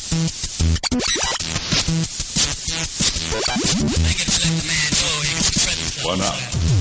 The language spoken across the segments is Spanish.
Buena.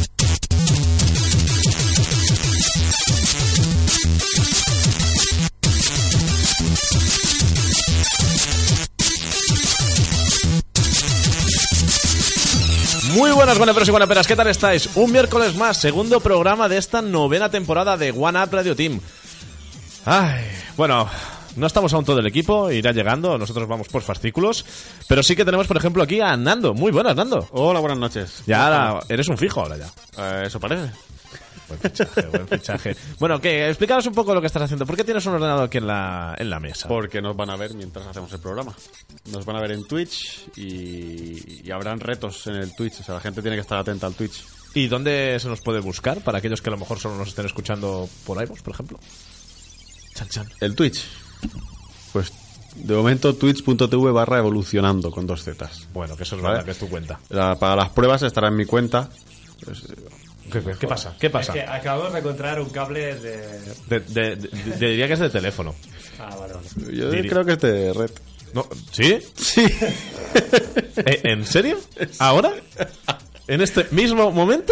Muy buenas, guaneperos y guaneperas, ¿qué tal estáis? Un miércoles más, segundo programa de esta novena temporada de One Up Radio Team. Ay, bueno, no estamos aún todo el equipo, irá llegando, nosotros vamos por fascículos, pero sí que tenemos, por ejemplo, aquí a Nando. Muy buenas, Nando. Hola, buenas noches. Ya ahora eres un fijo ahora ya. Eso parece. Buen fichaje, buen fichaje. Bueno, ¿qué? Explícanos un poco lo que estás haciendo. ¿Por qué tienes un ordenador aquí en la mesa? Porque nos van a ver mientras hacemos el programa. Nos van a ver en Twitch y habrán retos en el Twitch. O sea, la gente tiene que estar atenta al Twitch. ¿Y dónde se nos puede buscar para aquellos que a lo mejor solo nos estén escuchando por iVoox, por ejemplo? Chan, chan. El Twitch. Pues de momento twitch.tv/evolucionando con 2 zetas. Bueno, que eso es ¿Vale? verdad, que es tu cuenta. Para las pruebas estará en mi cuenta. Pues, ¿Qué pasa? ¿Qué pasa? Es que acabamos de encontrar un cable de... Diría que es de teléfono. Ah, vale. yo creo que es de red. No, ¿sí? Sí. ¿En serio? ¿Ahora? ¿En este mismo momento?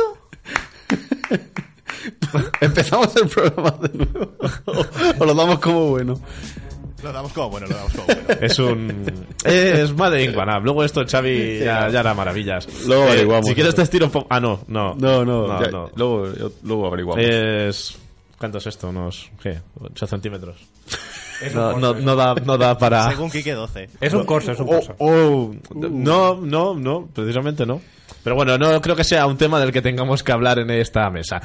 ¿Empezamos el programa de nuevo? ¿O lo damos como bueno? Lo damos como bueno, lo damos como bueno. Es un... Es Made in One Up. Luego esto Xavi ya hará maravillas. Luego averiguamos. Si quieres te estiro un poco... Ah, no. No. Luego averiguamos. Es... ¿Cuánto es esto? Unos... ¿Qué? 8 centímetros. No da para... Según Quique, 12. Es un corso, es un corso. No, precisamente no. Pero bueno, no creo que sea un tema del que tengamos que hablar en esta mesa.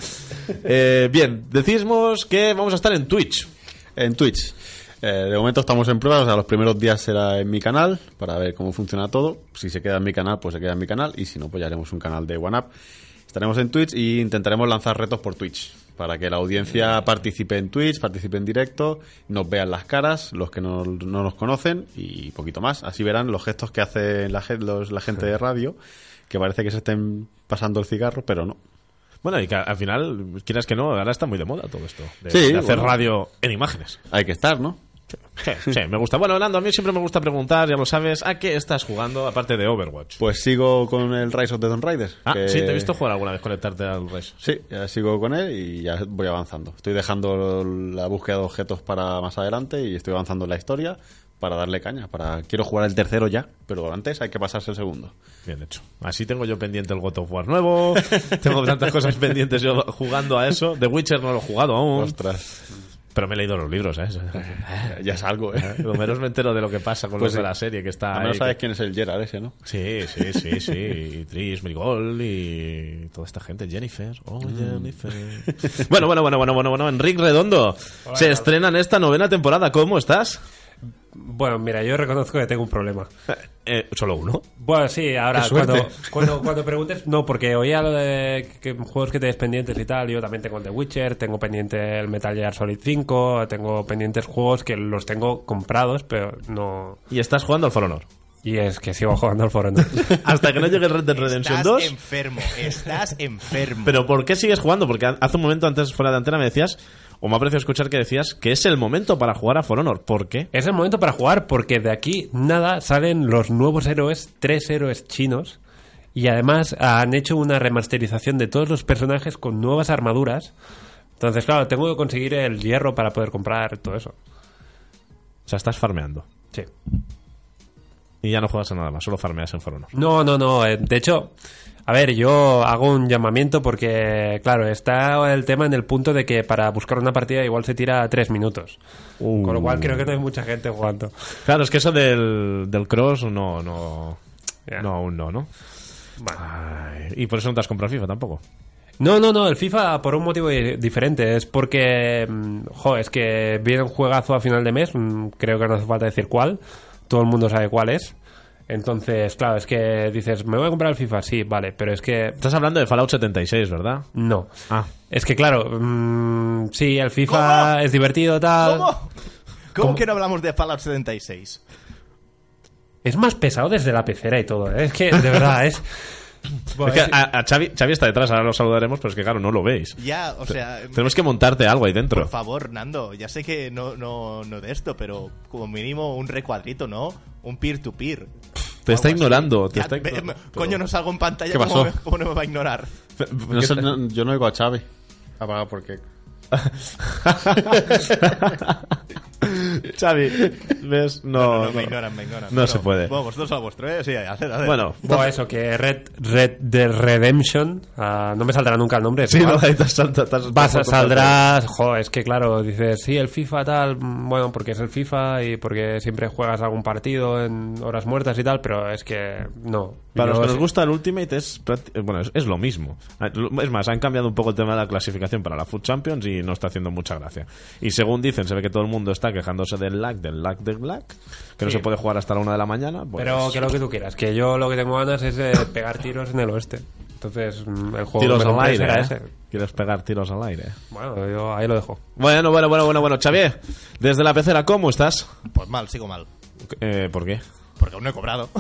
Bien, decimos que vamos a estar en Twitch. En Twitch. De momento estamos en pruebas, o sea, los primeros días será en mi canal para ver cómo funciona todo. Si se queda en mi canal, pues se queda en mi canal, y si no, pues ya haremos un canal de OneUp. Estaremos en Twitch y intentaremos lanzar retos por Twitch para que la audiencia participe en Twitch, participe en directo, nos vean las caras, los que no nos conocen y poquito más. Así verán los gestos que hace la gente de radio, que parece que se estén pasando el cigarro, pero no. Bueno, y que al final, quieras que no, ahora está muy de moda todo esto. De hacer bueno, radio en imágenes. Hay que estar, ¿no? Sí, me gusta. Bueno, Nando, a mí siempre me gusta preguntar, ya lo sabes, ¿a qué estás jugando aparte de Overwatch? Pues sigo con el Rise of the Dawn Riders. Ah, sí, te he visto jugar alguna vez, conectarte al Rise. Sí, ya sigo con él y ya voy avanzando. Estoy dejando la búsqueda de objetos para más adelante y estoy avanzando en la historia para darle caña. Quiero jugar el tercero ya, pero antes hay que pasarse el segundo. Bien hecho. Así tengo yo pendiente el God of War nuevo, tengo tantas cosas pendientes yo jugando a eso. The Witcher no lo he jugado aún. Ostras. Pero me he leído los libros, ¿eh? Ya es algo, ¿eh? Lo menos me entero de lo que pasa con Pues los de la serie, que está a menos ahí, sabes quién es el Geralt ese, ¿no? Sí. Y Trish, Merigold y toda esta gente. Jennifer. Oh, Jennifer. Bueno. Enrique Redondo. Hola, Se estrena en esta novena temporada. ¿Cómo estás? Bueno, mira, yo reconozco que tengo un problema. ¿Solo uno? Bueno, sí, ahora Qué suerte. cuando preguntes... No, porque oía lo de que juegos que tenéis pendientes y tal. Yo también tengo el The Witcher, tengo pendiente el Metal Gear Solid 5, tengo pendientes juegos que los tengo comprados, pero no... Y estás jugando al For Honor. Y es que sigo jugando al For Honor. Hasta que no llegue el Red Dead Redemption 2. Estás enfermo. ¿Pero por qué sigues jugando? Porque hace un momento antes fuera de antena me decías, o me ha parecido escuchar que decías, que es el momento para jugar a For Honor. ¿Por qué? Es el momento para jugar porque de aquí nada salen los nuevos héroes, 3 héroes chinos, y además han hecho una remasterización de todos los personajes con nuevas armaduras. Entonces, claro, tengo que conseguir el hierro para poder comprar todo eso. O sea, estás farmeando. Sí. Y ya no juegas a nada más, solo farmeas en For Honor. No. De hecho, a ver, yo hago un llamamiento porque, claro, está el tema en el punto de que para buscar una partida igual se tira 3 minutos. Con lo cual creo que no hay mucha gente jugando. Claro, es que eso del cross no, Ya. aún no. Vale. Ay, y por eso no te has comprado FIFA tampoco. No, el FIFA por un motivo diferente. Es porque, es que viene un juegazo a final de mes, creo que no hace falta decir cuál. Todo el mundo sabe cuál es. Entonces, claro, es que dices, ¿me voy a comprar el FIFA? Sí, vale, pero es que... Estás hablando de Fallout 76, ¿verdad? No. Ah. Es que, claro, sí, el FIFA es divertido, tal... ¿Cómo que no hablamos de Fallout 76? Es más pesado desde la pecera y todo, ¿eh? Es que, de verdad, es... Bueno, Es que a Xavi está detrás, ahora lo saludaremos, pero es que claro, no lo veis. Ya, o sea... Tenemos que montarte algo ahí dentro. Por favor, Nando, ya sé que no de esto, pero como mínimo un recuadrito, ¿no? Un peer-to-peer. Te está Algo así. ignorando. Ya, coño, no salgo en pantalla, ¿Qué pasó? ¿cómo no me va a ignorar? No sé, yo no oigo a Xavi. Apaga porque... Xavi, ¿ves? No, me ignoran. No se puede. Bueno, vosotros a vuestro, ¿eh? Sí, haced. Bueno, Bueno, eso, que Red Dead Redemption, no me saldrá nunca el nombre. sí, igual. no, ahí te has Saldrás, es que claro, dices, sí, el FIFA tal, bueno, porque es el FIFA y porque siempre juegas algún partido en horas muertas y tal, pero es que no. Para los Yo que nos sí- gusta el Ultimate es lo mismo. Es más, han cambiado un poco el tema de la clasificación para la Food Champions y no está haciendo mucha gracia. Y según dicen, se ve que todo el mundo está quejándose del lag, que no Sí. se puede jugar hasta la 1 de la mañana. Pues, Pero que lo que tú quieras, que yo lo que tengo ganas es pegar tiros en el oeste. Entonces, el juego tiros que me al compré aire. será ¿eh? ese. ¿Quieres pegar tiros al aire? Bueno, yo ahí lo dejo. Bueno, Xavier, desde la pecera, ¿cómo estás? Pues mal, sigo mal. ¿Por qué? Porque aún no he cobrado.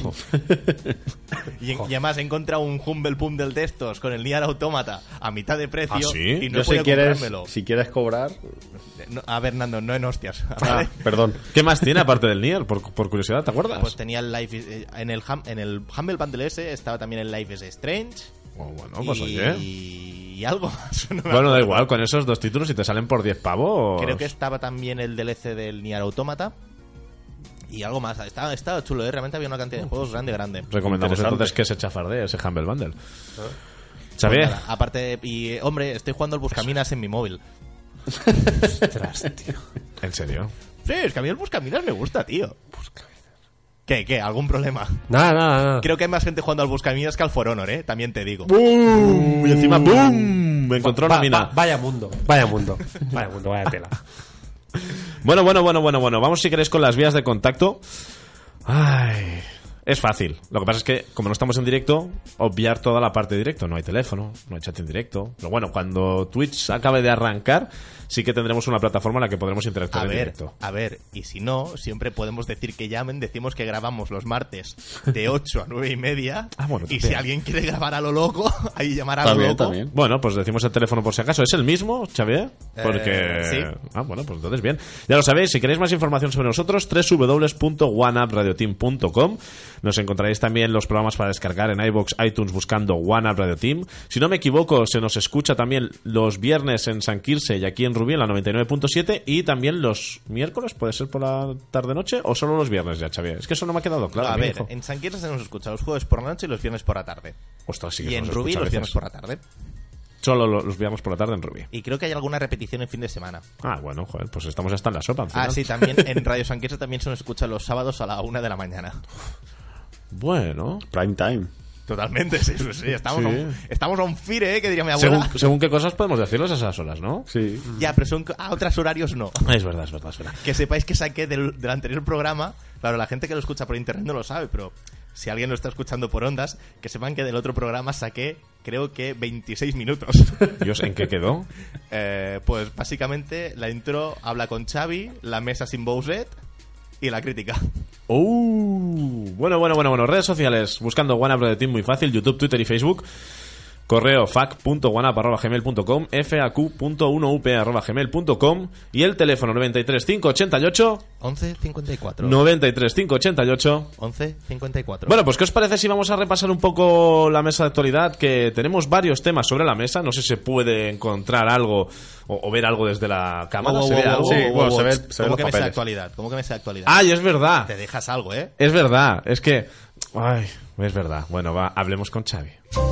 y además he encontrado un Humble Bundle de estos con el Nier Automata a mitad de precio. ¿Ah, sí? Y no he Yo si podido quieres, comprármelo. si quieres cobrar... A ver, Nando, no en hostias. Ah, perdón. ¿Qué más tiene aparte del Nier? Por curiosidad, ¿te acuerdas? Pues tenía el Life is- en el Humble Bundle ese estaba también el Life is Strange. Oh, bueno, pues y... oye. y algo más. No me Bueno, da acuerdo. igual, con esos dos títulos, si te salen por 10 pavos... Creo que estaba también el DLC del Nier Automata. Y algo más. Estaba chulo, ¿eh? Realmente había una cantidad de juegos grande. Recomendamos Interesante. entonces que se chafardee ese Humble Bundle. Xavier, Pues nada, aparte, y hombre, estoy jugando al Buscaminas en mi móvil. Ostras, tío. ¿en serio? Sí, es que a mí el Buscaminas me gusta, tío. ¿Qué? ¿Algún problema? Nada. Creo que hay más gente jugando al Buscaminas que al For Honor, ¿eh? También te digo. ¡Bum! Y encima ¡bum! Me encontró una mina. Vaya mundo, vaya tela. Bueno. Vamos si queréis con las vías de contacto. Ay, es fácil. Lo que pasa es que, como no estamos en directo, obviar toda la parte de directo. No hay teléfono, no hay chat en directo. Pero bueno, cuando Twitch acabe de arrancar, sí que tendremos una plataforma en la que podremos interactuar en directo. A ver, y si no, siempre podemos decir que llamen, decimos que grabamos los martes de 8 a 9 y media. Ah, bueno, y también. si alguien quiere grabar a lo loco, ahí llamar a lo También, loco. también. Bueno, pues decimos el teléfono por si acaso. ¿Es el mismo, Xavier? Porque... sí. Ah, bueno, pues entonces bien. Ya lo sabéis, si queréis más información sobre nosotros, www.oneup.radioteam.com. Nos encontraréis también los programas para descargar en iVoox, iTunes, buscando OneUp Radio Team. Si no me equivoco, se nos escucha también los viernes en San Quirze y aquí en Rubí, en la 99.7, y también los miércoles, ¿puede ser por la tarde-noche? ¿O solo los viernes ya, Xavier? Es que eso no me ha quedado claro. A mi ver, hijo. en San Quirze se nos escucha los jueves por la noche y los viernes por la tarde. Ostras, sí que Y se en nos Rubí escucha a los viernes veces. por la tarde. Solo los viernes por la tarde en Rubí. Y creo que hay alguna repetición en fin de semana. Ah, bueno, joder, pues estamos hasta en la sopa. al final. Ah, sí, también en Radio San Quirze también se nos escucha los sábados a la 1 de la mañana. Bueno, Prime time. Totalmente, sí. Estamos, Sí. estamos on fire, que diría mi abuela. según qué cosas podemos decirlos a esas horas, ¿no? Sí. Ya, pero son a otros horarios no. Es verdad. Que sepáis que saqué del anterior programa. Claro, la gente que lo escucha por internet no lo sabe, pero si alguien lo está escuchando por ondas, que sepan que del otro programa saqué, creo que 26 minutos. Dios, ¿en qué quedó? Pues básicamente la intro habla con Xavi, la mesa sin Bowser y la crítica. Bueno. Redes sociales, buscando OneUp Radio Team, muy fácil. YouTube, Twitter y Facebook. Correo fac.oneup@gmail.com, faq.1up@gmail.com y el teléfono 93 588 11.54. 93 588. 11.54. Bueno, pues ¿qué os parece si vamos a repasar un poco la mesa de actualidad? Que tenemos varios temas sobre la mesa. No sé si se puede encontrar algo o ver algo desde la cámara. ¿Se ve algo? Sí, bueno, se ve ¿Cómo los que me sé papeles. actualidad? ¿Cómo que me sé actualidad? ¡Ay, es verdad! Te dejas algo, ¿eh? Es verdad, es que... Ay, es verdad. Bueno, va, hablemos con Xavi.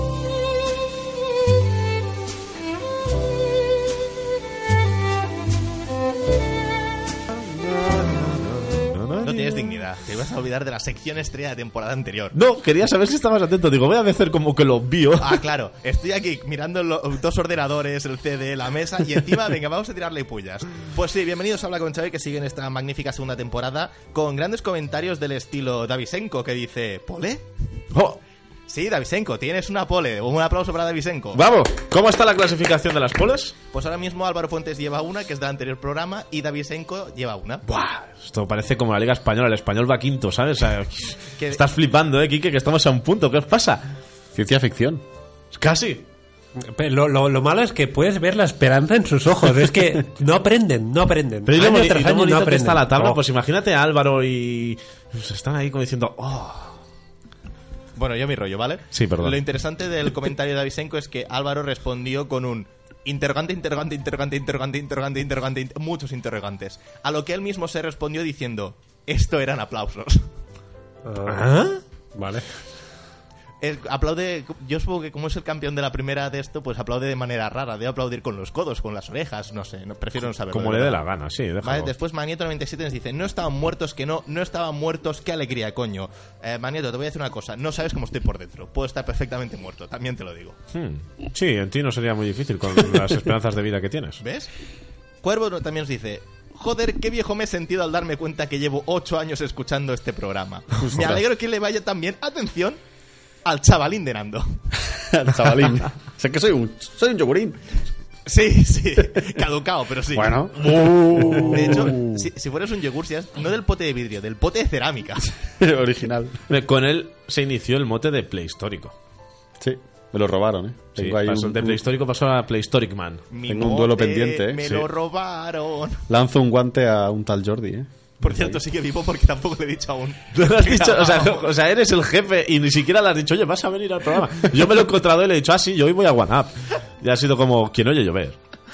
No tienes dignidad. Te ibas a olvidar de la sección estrella de temporada anterior. No, quería saber si estabas atento. Digo, voy a hacer como que lo obvio. Ah, claro. Estoy aquí mirando los dos ordenadores, el CD, la mesa y encima, venga, vamos a tirarle pullas. Pues sí, bienvenidos a Habla con Xavi, que sigue en esta magnífica segunda temporada con grandes comentarios del estilo Davisenko, que dice, ¿pole? Oh, Sí, Davisenko, tienes una pole. Un aplauso para Davisenko. vamos, ¿cómo está la clasificación de las poles? Pues ahora mismo Álvaro Fuentes lleva una, que es del anterior programa, y Davisenko lleva una. Buah, esto parece como la Liga Española. El español va quinto, ¿sabes? O sea, Que- estás flipando, Quique, que estamos a un punto. ¿Qué os pasa? Ciencia ficción. Casi. Pero lo malo es que puedes ver la esperanza en sus ojos. Es que no aprenden. Pero y lo Año bonito, tras año no que aprenden. está la tabla, Oh. pues imagínate a Álvaro y... Pues están ahí como diciendo... Oh. Bueno, yo mi rollo, ¿vale? Sí, perdón. Lo interesante del comentario de Davisenko es que Álvaro respondió con un interrogante, muchos interrogantes. A lo que él mismo se respondió diciendo, esto eran aplausos. ¿Ah? Vale. Aplaude, yo supongo que como es el campeón de la primera de esto, pues aplaude de manera rara, de aplaudir con los codos, con las orejas, no sé, prefiero no saberlo. Como de le dé verdad. la gana, sí, déjalo. Vale, después Magneto97 nos dice, no estaban muertos, que no estaban muertos, qué alegría, coño. Magneto, te voy a decir una cosa, no sabes cómo estoy por dentro, puedo estar perfectamente muerto, también te lo digo. Sí, en ti no sería muy difícil con las esperanzas de vida que tienes. ¿Ves? Cuervo también nos dice, joder, qué viejo me he sentido al darme cuenta que llevo 8 años escuchando este programa. Me alegro que le vaya tan bien, atención, al chavalín de Nando. Chavalín. Sé que soy un yogurín. Sí, caducado, pero sí. Bueno. De hecho, si fueras un yogur, serías no del pote de vidrio, del pote de cerámica. Original. Con él se inició el mote de prehistórico. Sí, me lo robaron, ¿eh? Sí, Tengo ahí de prehistórico pasó a Prehistoric Man. Tengo un duelo pendiente, ¿eh? Me Sí. lo robaron. Lanzo un guante a un tal Jordi, ¿eh? Por cierto, sí que vivo porque tampoco le he dicho aún. ¿No lo has dicho? O sea, eres el jefe y ni siquiera le has dicho, oye, vas a venir al programa. Yo me lo he encontrado y le he dicho, sí, yo hoy voy a One Up. Y ha sido como quien oye llover.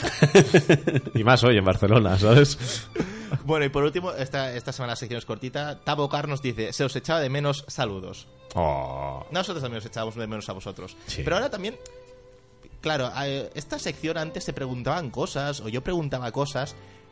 Y más hoy en Barcelona, ¿sabes? Bueno, y por último, esta semana la sección es cortita. Tabo Car nos dice, se os echaba de menos, saludos. Oh. Nosotros también os echábamos de menos a vosotros. Sí. Pero ahora también, claro, esta sección antes se preguntaban cosas, o yo preguntaba cosas,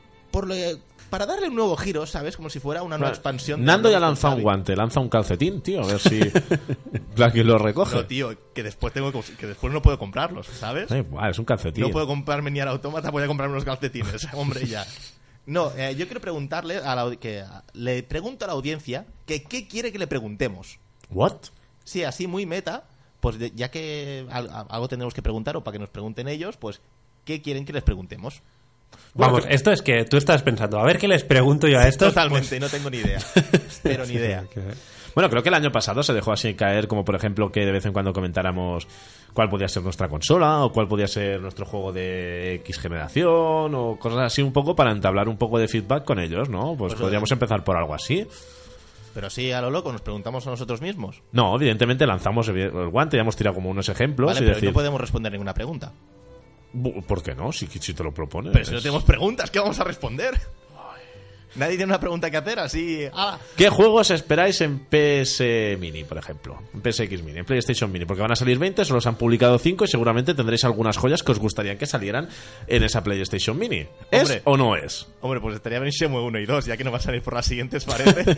para darle un nuevo giro, ¿sabes? Como si fuera una nueva expansión. de Nando ya Hablamos lanza con un Xavi. guante, lanza un calcetín, tío, a ver si alguien lo recoge. No, tío, que después no puedo comprarlos, ¿sabes? Igual, es un calcetín. No puedo comprarme ni al autómata, voy a comprarme unos calcetines, hombre, ya. No, yo quiero preguntarle le pregunto a la audiencia que qué quiere que le preguntemos. ¿What? Sí, así muy meta, pues ya que algo tendremos que preguntar o para que nos pregunten ellos, pues ¿qué quieren que les preguntemos? Vamos, esto es que tú estás pensando, a ver qué les pregunto yo a estos. Totalmente, no tengo ni idea. Pero ni idea. Bueno, creo que el año pasado se dejó así caer, como por ejemplo que de vez en cuando comentáramos cuál podía ser nuestra consola o cuál podía ser nuestro juego de X generación o cosas así un poco para entablar un poco de feedback con ellos, ¿no? Pues podríamos empezar por algo así. Pero sí, a lo loco, nos preguntamos a nosotros mismos. No, evidentemente lanzamos el guante, ya hemos tirado como unos ejemplos Vale, y pero decir... no podemos responder ninguna pregunta. ¿Por qué no? Si te lo propones. Pero si no tenemos preguntas, ¿qué vamos a responder? Nadie tiene una pregunta que hacer, así... ¡Hala! ¿Qué juegos esperáis en PS Mini, por ejemplo? En PSX Mini, en PlayStation Mini. Porque van a salir 20, solo se han publicado 5 y seguramente tendréis algunas joyas que os gustaría que salieran en esa PlayStation Mini. ¿Es Hombre. o no es? Hombre, pues estaría bien Shenmue 1 y 2, ya que no va a salir por las siguientes, parece.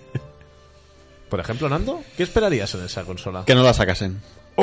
Por ejemplo, Nando, ¿qué esperarías en esa consola? Que no la sacasen.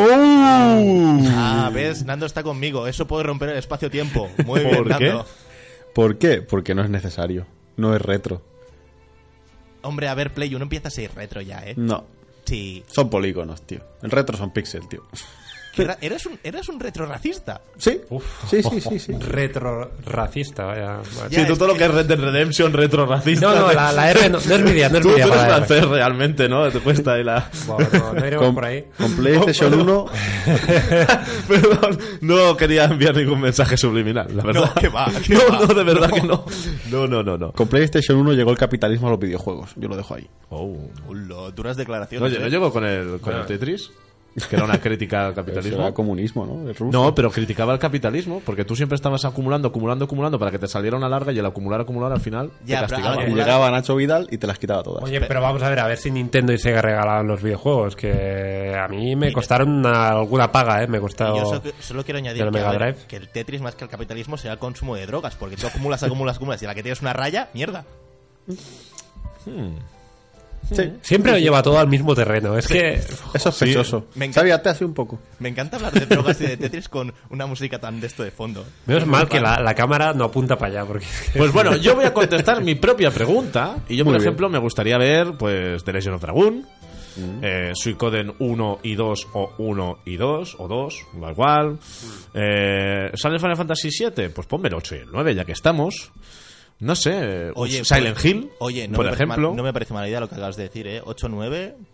Ah, ¿ves? Nando está conmigo. Eso puede romper el espacio-tiempo. Muy bien, ¿Por qué? Nando. ¿Por qué? Porque no es necesario. No es retro. Hombre, a ver, Play 1 empieza a ser retro ya, ¿eh? No. Sí. Son polígonos, tío. El retro son píxeles, tío. ¿Eres un retro racista? Sí. Sí. Retro-racista, vaya. Ya, Sí, tú es todo lo que- que es Red Dead Redemption, retro racista. No, la R no es mi día, no es Tú mi día puedes para la R. hacer realmente, ¿no? Te cuesta ahí la... Bueno, no iremos Con, por ahí. con PlayStation 1... Perdón, no quería enviar ningún mensaje subliminal, la verdad. No, que va, que no, va. no, de verdad que no. No. Con PlayStation 1 llegó el capitalismo a los videojuegos. Yo lo dejo ahí. Oh. Hola, duras declaraciones. Oye, ¿no ¿eh? llegó con el Tetris? Que era una crítica al Eso capitalismo. era comunismo, ¿no? El ruso. No, pero criticaba el capitalismo porque tú siempre estabas acumulando para que te saliera una larga y el acumular al final Ya, te pero castigaba. ahora- Y llegaba Nacho Vidal y te las quitaba todas. Oye, pero vamos a ver si Nintendo y Sega regalaban los videojuegos, que a mí me costaron alguna paga, me Y costó... yo solo quiero añadir del que, Mega a ver, Drive. que el Tetris más que el capitalismo será el consumo de drogas, porque tú acumulas y a la que tienes una raya, mierda. Sí. Siempre lo lleva todo al mismo terreno, es que... Es sospechoso. Me encanta. Sabíate hace un poco. Me encanta hablar de drogas y de Tetris con una música tan de esto de fondo. Menos mal que la cámara no apunta para allá, porque... es que- Pues bueno, yo voy a contestar mi propia pregunta. Y yo, por Muy bien. ejemplo, me gustaría ver pues The Legend of Dragoon, Suicoden 1 y 2 o 1 y 2 o 2, da igual. ¿Sale Final Fantasy 7? Pues ponme el 8 y el 9, ya que estamos. No sé, Oye, Silent Hill, Oye, por ejemplo. no me parece mala idea lo que acabas de decir, ¿eh? 8-9.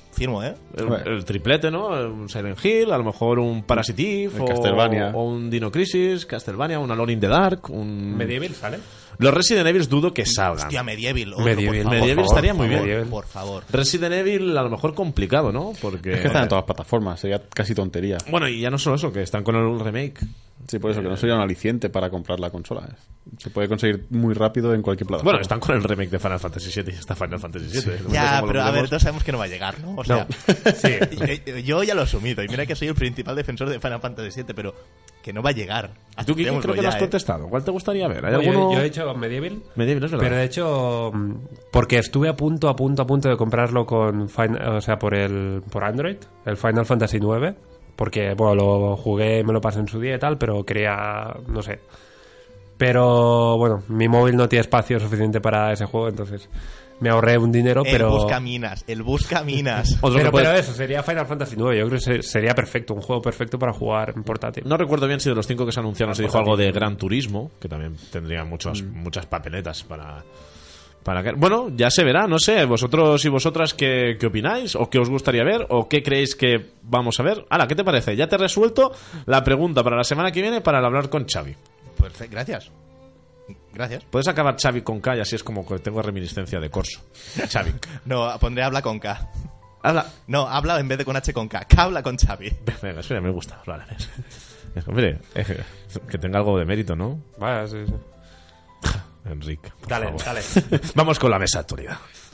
Firmo, ¿eh? El triplete, ¿no? Un Silent Hill, a lo mejor un Parasite Eve, El Castlevania. o un Dino Crisis, Castlevania, un Alone in the Dark, un... Medieval, ¿sale? Los Resident Evil dudo que salgan. Hostia, Medieval. otro, Medieval. por favor. Medieval estaría muy bien. Medieval. Por favor. Resident Evil a lo mejor complicado, ¿no? Porque... Es que están en todas las plataformas, sería casi tontería. Bueno, y ya no solo eso, que están con el remake. Sí, por eso, que no sería un aliciente para comprar la consola. Se puede conseguir muy rápido en cualquier plataforma. Bueno, están con el remake de Final Fantasy VII y está Final Fantasy VII. De momento, Ya, como pero lo a ver, veremos. todos sabemos que no va a llegar, ¿no? O sea, Sí. yo ya lo he asumido. Y mira que soy el principal defensor de Final Fantasy VII, pero que no va a llegar. ¿Tú, Kiki, Aceptémoslo creo que lo ya, has ¿eh? contestado? ¿Cuál te gustaría ver? ¿Hay No, alguno...? yo he hecho Medieval. Medieval, es verdad. Pero de hecho, porque estuve a punto de comprarlo con o sea, por Android, el Final Fantasy IX, porque bueno, lo jugué, me lo pasé en su día y tal, pero quería, no sé. Pero bueno, mi móvil no tiene espacio suficiente para ese juego, entonces me ahorré un dinero, El pero buscaminas, el buscaminas. Otro que puede- pero eso sería Final Fantasy IX, yo creo que sería perfecto, un juego perfecto para jugar en portátil. No recuerdo bien si de los 5 que se anunciaron se dijo algo de Gran Turismo, que también tendría muchas papeletas para que... Bueno, ya se verá, no sé, vosotros y vosotras qué opináis, o qué os gustaría ver, o qué creéis que vamos a ver. Ala, ¿qué te parece? Ya te he resuelto la pregunta para la semana que viene para hablar con Xavi. Perfecto, gracias. Gracias. Puedes acabar Xavi con K y así es como que tengo reminiscencia de Corso. Xavi. No, pondré habla con K. Habla... No, habla en vez de con H con K. K habla con Xavi. Venga, espera, me gusta. Vale. Hombre, que tenga algo de mérito, ¿no? Vaya, sí, sí. Enrique, por Dale, favor. dale. Vamos con la mesa de actualidad.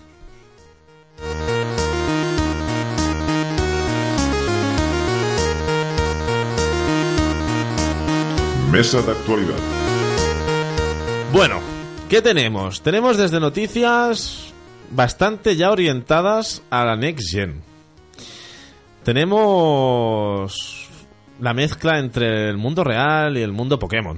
Mesa de actualidad. Bueno, ¿qué tenemos? Tenemos desde noticias bastante ya orientadas a la Next Gen. Tenemos la mezcla entre el mundo real y el mundo Pokémon.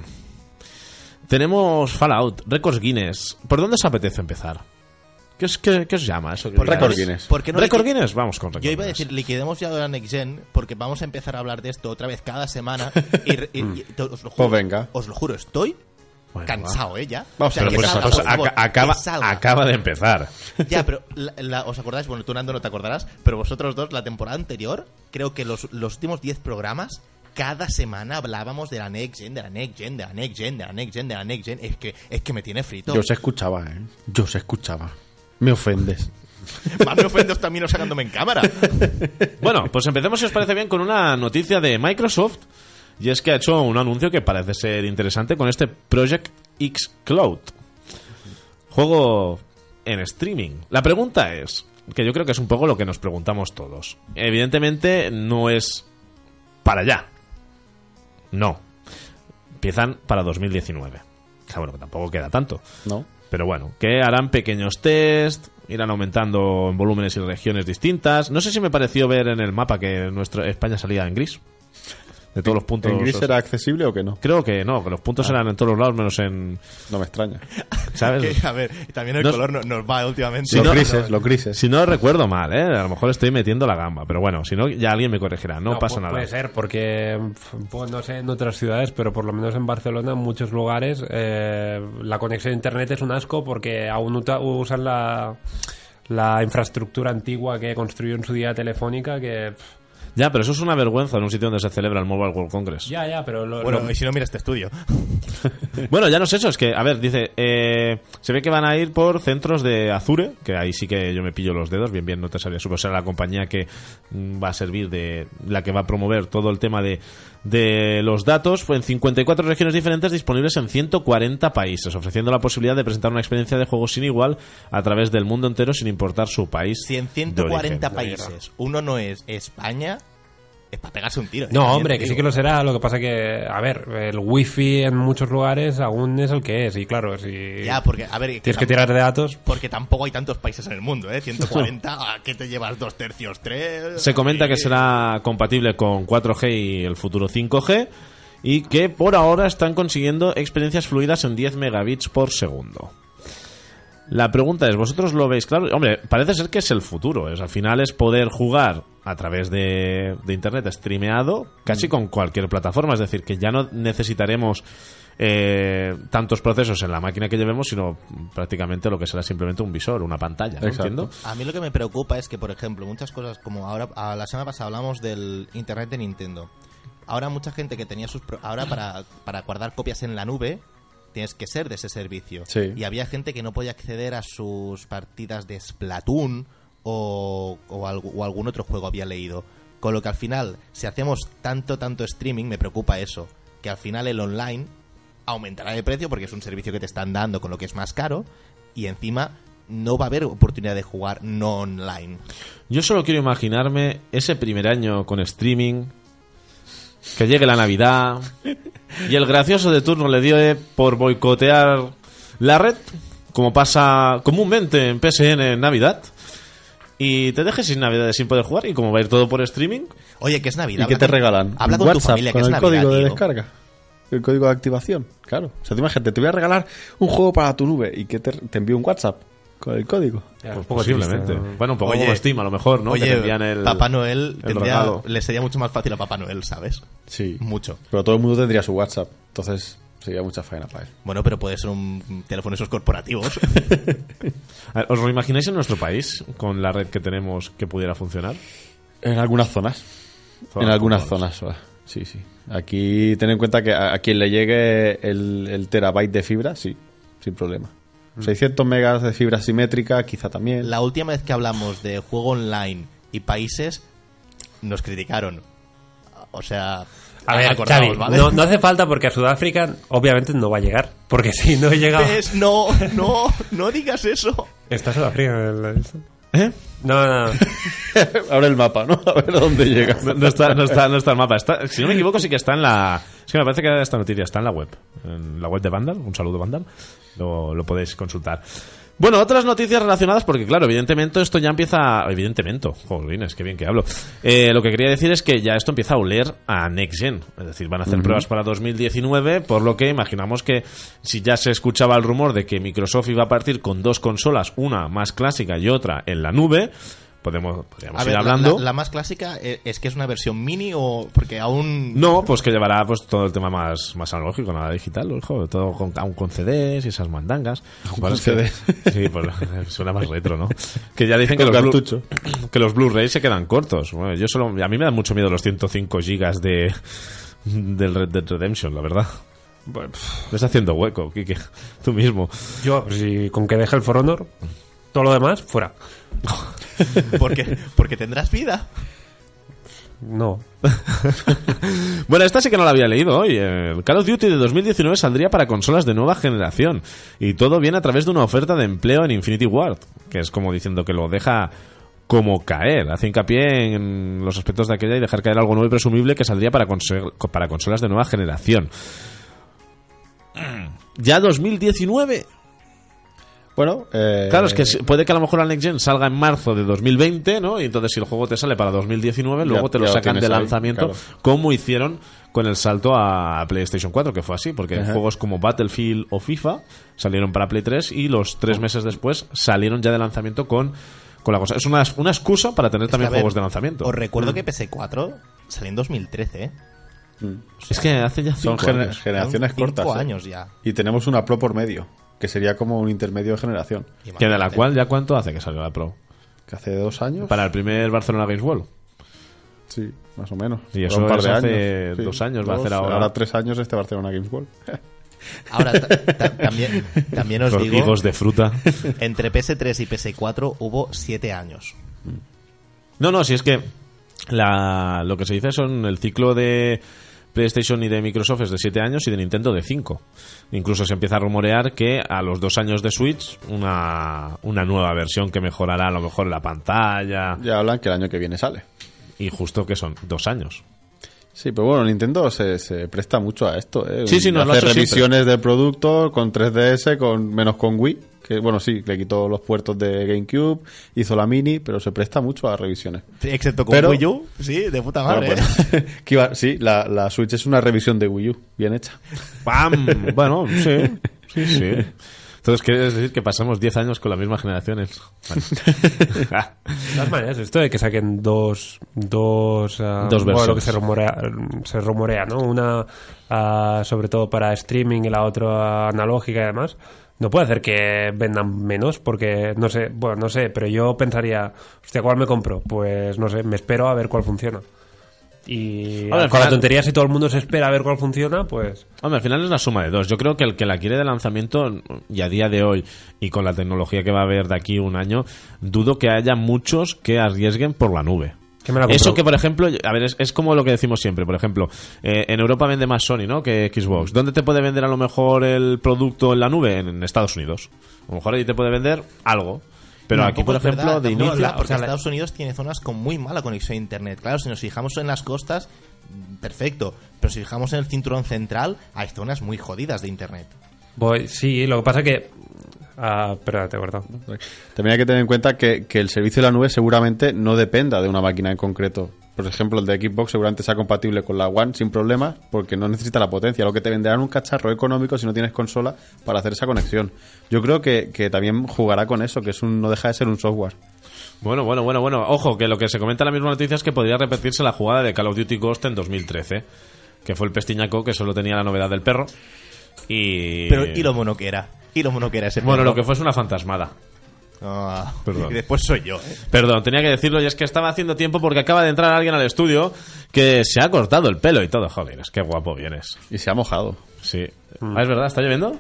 Tenemos Fallout, récords Guinness. ¿Por dónde os apetece empezar? ¿Qué os llama eso? Récord Guinness. ¿Por qué no ¿Récord liqui- Guinness? Vamos con récord Yo iba a Guinness. decir, liquidemos ya la Next Gen, porque vamos a empezar a hablar de esto otra vez cada semana. Os lo juro, Pues venga. os lo juro, estoy Bueno, cansado, va. ya. Vamos, Pero que pues, salga, pues por favor, acaba, que salga. acaba de empezar. Ya, pero ¿os acordáis? Bueno, tú, Nando, no te acordarás, pero vosotros dos, la temporada anterior, creo que los últimos 10 programas, cada semana hablábamos de la Next Gen, de la Next Gen, de la Next Gen, de la Next Gen, de la Next Gen. Es que me tiene frito. Yo se escuchaba, ¿eh? Yo se escuchaba. Me ofendes. Más me ofendes también no sacándome en cámara. Bueno, pues empecemos, si os parece bien, con una noticia de Microsoft. Y es que ha hecho un anuncio que parece ser interesante con este Project X Cloud. Juego en streaming. La pregunta es, que yo creo que es un poco lo que nos preguntamos todos. Evidentemente no es para allá. No. Empiezan para 2019. Claro, bueno, que tampoco queda tanto. ¿No? Pero bueno, que harán pequeños test, irán aumentando en volúmenes y regiones distintas. No sé si me pareció ver en el mapa que España salía en gris. De todos los puntos. ¿En gris era accesible o que no? Creo que no, que los puntos eran en todos los lados menos en... No me extraña. ¿Sabes? Que, a ver, también el No- color nos va últimamente. Si los no- grises, los grises. Si no recuerdo mal, ¿eh? A lo mejor estoy metiendo la gamba. Pero bueno, si no, ya alguien me corregirá. No pasa nada. Puede ser, porque pues, no sé en otras ciudades, pero por lo menos en Barcelona, en muchos lugares, la conexión a internet es un asco porque aún usan la infraestructura antigua que construyó en su día Telefónica, que... Ya, pero eso es una vergüenza en un sitio donde se celebra el Mobile World Congress. Ya, pero... Bueno, y si no, mira este estudio. Bueno, ya no es eso, es que, a ver, dice, se ve que van a ir por centros de Azure, que ahí sí que yo me pillo los dedos, bien, no te sabía, supongo será la compañía que va a servir de la que va a promover todo el tema de los datos, fue en 54 regiones diferentes disponibles en 140 países, ofreciendo la posibilidad de presentar una experiencia de juego sin igual a través del mundo entero sin importar su país. Si en de 140 origen. países uno no es España, es para pegarse un tiro. No, También hombre, te que sí digo. que lo será. Lo que pasa que, a ver, el wifi en muchos lugares aún es el que es. Y claro, si Ya, porque, a ver, tienes que tirar de datos... porque tampoco hay tantos países en el mundo, ¿eh? 140, ¿a qué te llevas 2/3, 3? Se comenta que será compatible con 4G y el futuro 5G y que por ahora están consiguiendo experiencias fluidas en 10 megabits por segundo. La pregunta es, ¿vosotros lo veis claro? Hombre, parece ser que es el futuro. Al final es poder jugar a través de internet streameado casi con cualquier plataforma. Es decir, que ya no necesitaremos tantos procesos en la máquina que llevemos, sino prácticamente lo que será simplemente un visor, una pantalla, ¿no? Exacto. Entiendo. A mí lo que me preocupa es que, por ejemplo, muchas cosas como ahora, la semana pasada hablamos del internet de Nintendo. Ahora mucha gente que tenía ahora para guardar copias en la nube tienes que ser de ese servicio. Sí. Y había gente que no podía acceder a sus partidas de Splatoon o algún otro juego, había leído. Con lo que al final, si hacemos tanto streaming, me preocupa eso, que al final el online aumentará de precio porque es un servicio que te están dando con lo que es más caro, y encima no va a haber oportunidad de jugar no online. Yo solo quiero imaginarme ese primer año con streaming, que llegue la Navidad y el gracioso de turno le dio por boicotear la red, como pasa comúnmente en PSN en Navidad, y te dejes sin Navidad, sin poder jugar, y como va a ir todo por streaming. Oye, que es Navidad. ¿Y qué te regalan? Habla con tu WhatsApp, familia, que con es el Navidad, código de tío. descarga. El código de activación, claro. O sea, tú imagínate, te voy a regalar un juego para tu nube y que te envío un WhatsApp con el código. Pues posiblemente. Bueno, un poco Oye, como Steam, a lo mejor, ¿no? Oye, que te envían el Papá Noel regalo. le sería mucho más fácil a Papá Noel, ¿sabes? Sí. Mucho. Pero todo el mundo tendría su WhatsApp. Entonces sería mucha faena para él. Bueno, pero puede ser un teléfono esos corporativos. A ver, ¿os lo imagináis en nuestro país, con la red que tenemos, que pudiera funcionar? En algunas zonas. En algunas zonas. Sí, sí. Aquí ten en cuenta que a quien le llegue el terabyte de fibra, sí, sin problema. 600 megas de fibra simétrica, quizá también. La última vez que hablamos de juego online y países, nos criticaron. O sea, A ver, acordamos, Xavi, ¿vale? no hace falta porque a Sudáfrica obviamente no va a llegar. Porque si no llega... ¿Ves? No digas eso. ¿Está Sudáfrica en la lista? ¿Eh? No. Abre el mapa, ¿no? A ver dónde llega. No está el mapa. Si no me equivoco, sí que está en la... Es que me parece que esta noticia está en la web. En la web de Vandal. Un saludo, Vandal. Lo podéis consultar. Bueno, otras noticias relacionadas, porque claro, evidentemente esto ya empieza... Evidentemente, jolines, qué bien que hablo. Lo que quería decir es que ya esto empieza a oler a Next Gen. Es decir, van a hacer pruebas para 2019, por lo que imaginamos que si ya se escuchaba el rumor de que Microsoft iba a partir con dos consolas, una más clásica y otra en la nube, podríamos A ir ver, hablando... la más clásica es que es una versión mini o... Porque aún... No, pues que llevará pues todo el tema más analógico, nada digital, ojo, todo aún con CDs y esas mandangas. Con CDs. Sí, pues suena más retro, ¿no? Que ya dicen que Con los, cartucho. que los Blu-rays se quedan cortos. Bueno, a mí me dan mucho miedo los 105 gigas del Red Dead Redemption, la verdad. Bueno, Me estás haciendo hueco, Kike, tú mismo. yo, si con que deje el For Honor, todo lo demás, fuera. Porque tendrás vida. No. Bueno, esta sí que no la había leído hoy. El Call of Duty de 2019 saldría para consolas de nueva generación. Y todo viene a través de una oferta de empleo en Infinity Ward, que es como diciendo que lo deja como caer. Hace hincapié en los aspectos de aquella y dejar caer algo nuevo y presumible que saldría para consolas de nueva generación. ¿Ya 2019? Bueno, Claro, es que puede que a lo mejor la Next Gen salga en marzo de 2020, ¿no? Y entonces si el juego te sale para 2019, luego te lo ya lo sacan tienes de ahí, lanzamiento, claro. como hicieron con el salto a PlayStation 4, que fue así, porque juegos como Battlefield o FIFA salieron para Play 3 y los 3 meses después salieron ya de lanzamiento con la cosa. Es una excusa para tener también A ver, juegos de lanzamiento. Os recuerdo que PS4 salió en 2013, ¿eh? Es que hace ya son 5 años. generaciones Son 5 cortas. ¿eh? años ya. Y tenemos una Pro por medio, que sería como un intermedio de generación. Que de la Imagínate. cual ya cuánto hace que salió la Pro. Que hace 2 años. Para el primer Barcelona Games World. Sí, más o menos. Y eso Por un par es de hace años. 2 años, va a hacer ahora. Ahora 3 años este Barcelona Games World. Ahora, también os Los digo, higos de fruta. entre PS3 y PS4 hubo 7 años. No, si es que lo que se dice son el ciclo de PlayStation y de Microsoft es de 7 años y de Nintendo de 5. Incluso se empieza a rumorear que a los 2 años de Switch una nueva versión que mejorará a lo mejor la pantalla, Ya hablan que el año que viene sale. y justo que son 2 años. Sí, pero bueno, Nintendo se presta mucho a esto, ¿eh? Sí, nos lo ha hace hecho revisiones del producto con 3DS, menos con Wii, que bueno, sí, le quitó los puertos de GameCube, hizo la Mini, pero se presta mucho a revisiones. Sí, excepto con Pero- Wii U, sí, de puta madre. Bueno, pues, sí, la Switch es una revisión de Wii U, bien hecha. ¡Pam! Bueno, sí. Entonces, ¿quieres decir que pasamos 10 años con las mismas generaciones? Vale. De todas maneras, esto de que saquen dos versiones. bueno, que se rumorea, ¿no? Una sobre todo para streaming y la otra analógica y demás, no puede hacer que vendan menos, porque no sé, pero yo pensaría, hostia, ¿cuál me compro? Pues no sé, me espero a ver cuál funciona. Y Hombre, al con la final- tontería, si todo el mundo se espera a ver cuál funciona, pues... Hombre, al final es la suma de dos. Yo creo que el que la quiere de lanzamiento, y a día de hoy, y con la tecnología que va a haber de aquí un año, dudo que haya muchos que arriesguen por la nube. Que me la compro. Eso que, por ejemplo, a ver, es como lo que decimos siempre. Por ejemplo, en Europa vende más Sony, ¿no?, que Xbox. ¿Dónde te puede vender a lo mejor el producto en la nube? En Estados Unidos. A lo mejor ahí te puede vender algo. Pero aquí, por ejemplo, de inicio... Porque Estados Unidos tiene zonas con muy mala conexión a internet. Claro, si nos fijamos en las costas, perfecto. Pero si fijamos en el cinturón central, hay zonas muy jodidas de internet. Sí, lo que pasa que... espera, te he cortado. También hay que tener en cuenta que el servicio de la nube seguramente no dependa de una máquina en concreto. Por ejemplo, el de Xbox seguramente sea compatible con la One sin problemas porque no necesita la potencia. Lo que te venderán un cacharro económico si no tienes consola para hacer esa conexión. Yo creo que también jugará con eso, que no deja de ser un software. Bueno. Ojo, que lo que se comenta en la misma noticia es que podría repetirse la jugada de Call of Duty Ghost en 2013, que fue el pestiñaco que solo tenía la novedad del perro. Pero, ¿y lo mono que era? Ese Bueno, perro? lo que fue es una fantasmada. Perdón. Y después soy yo, Perdón, tenía que decirlo, y es que estaba haciendo tiempo porque acaba de entrar alguien al estudio que se ha cortado el pelo y todo. Joder, es que guapo vienes. Y se ha mojado. Sí. ¿Es verdad? ¿Está lloviendo?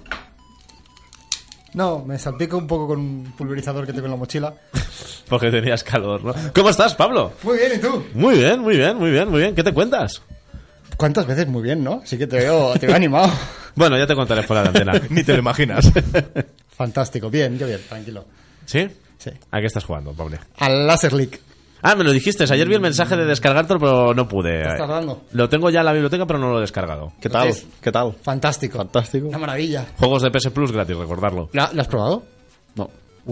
No, me salpico un poco con un pulverizador que tengo en la mochila. Porque tenías calor, ¿no? ¿Cómo estás, Pablo? Muy bien, ¿y tú? Muy bien. ¿Qué te cuentas? ¿Cuántas veces? Muy bien, ¿no? Sí que te veo animado. Bueno, ya te contaré fuera de antena. Ni te lo imaginas. Fantástico, bien, yo bien, tranquilo. ¿Sí? Sí. ¿A qué estás jugando, Pablo? Al Laser League. Ah, me lo dijiste. Ayer vi el mensaje de descargártelo, pero no pude. ¿Estás tardando? Lo tengo ya en la biblioteca, pero no lo he descargado. ¿Qué tal? es? ¿Qué tal? Fantástico. Fantástico. Una maravilla. Juegos de PS Plus gratis, recordarlo. ¿Lo has probado? No.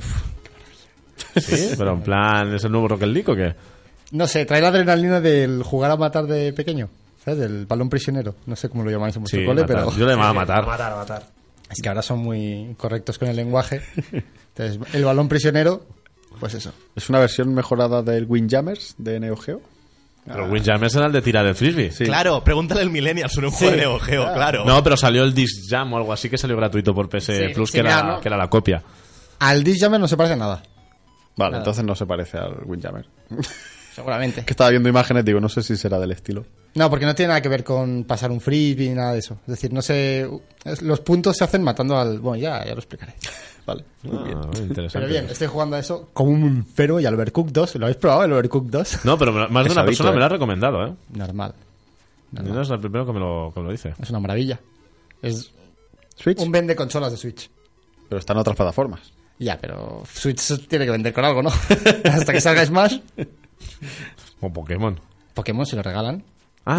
Sí, pero en plan, ¿es el nuevo Rocket League o qué? No sé, trae la adrenalina del jugar a matar de pequeño. ¿Sabes? Del balón prisionero. No sé cómo lo llamáis en vuestro Sí, cole, matar. pero... Yo le llamaba matar. Matar. Es que ahora son muy correctos con el lenguaje. Entonces, el balón prisionero, pues eso. ¿Es una versión mejorada del Windjammers de Neo Geo? Pero Windjammers era el de tirar el frisbee. Sí. Claro, pregúntale al Millennial sobre un juego de Neo Geo, claro. No, pero salió el Disc Jam o algo así que salió gratuito por PS Sí, Plus, sí, que, era, ¿no? que era la copia. Al Disjammer no se parece a nada. Vale, entonces no se parece al Windjammer. Seguramente. Que estaba viendo imágenes, digo, no sé si será del estilo. No, porque no tiene nada que ver con pasar un frisbee ni nada de eso. Es decir, no sé... Los puntos se hacen matando al... Bueno, ya lo explicaré. Vale, muy bien. Interesante. Pero bien, estoy jugando a eso como un enfermo y al Overcooked 2. ¿Lo habéis probado, el Overcooked 2? No, pero más de una Pesadito, persona me lo ha recomendado, ¿eh? Normal. No es el primero que me lo dice. Es una maravilla. Es ¿Switch? un vende consolas de Switch. Pero está en otras plataformas. Ya, pero Switch tiene que vender con algo, ¿no? Hasta que salga Smash. O Pokémon. Pokémon se lo regalan. Ah,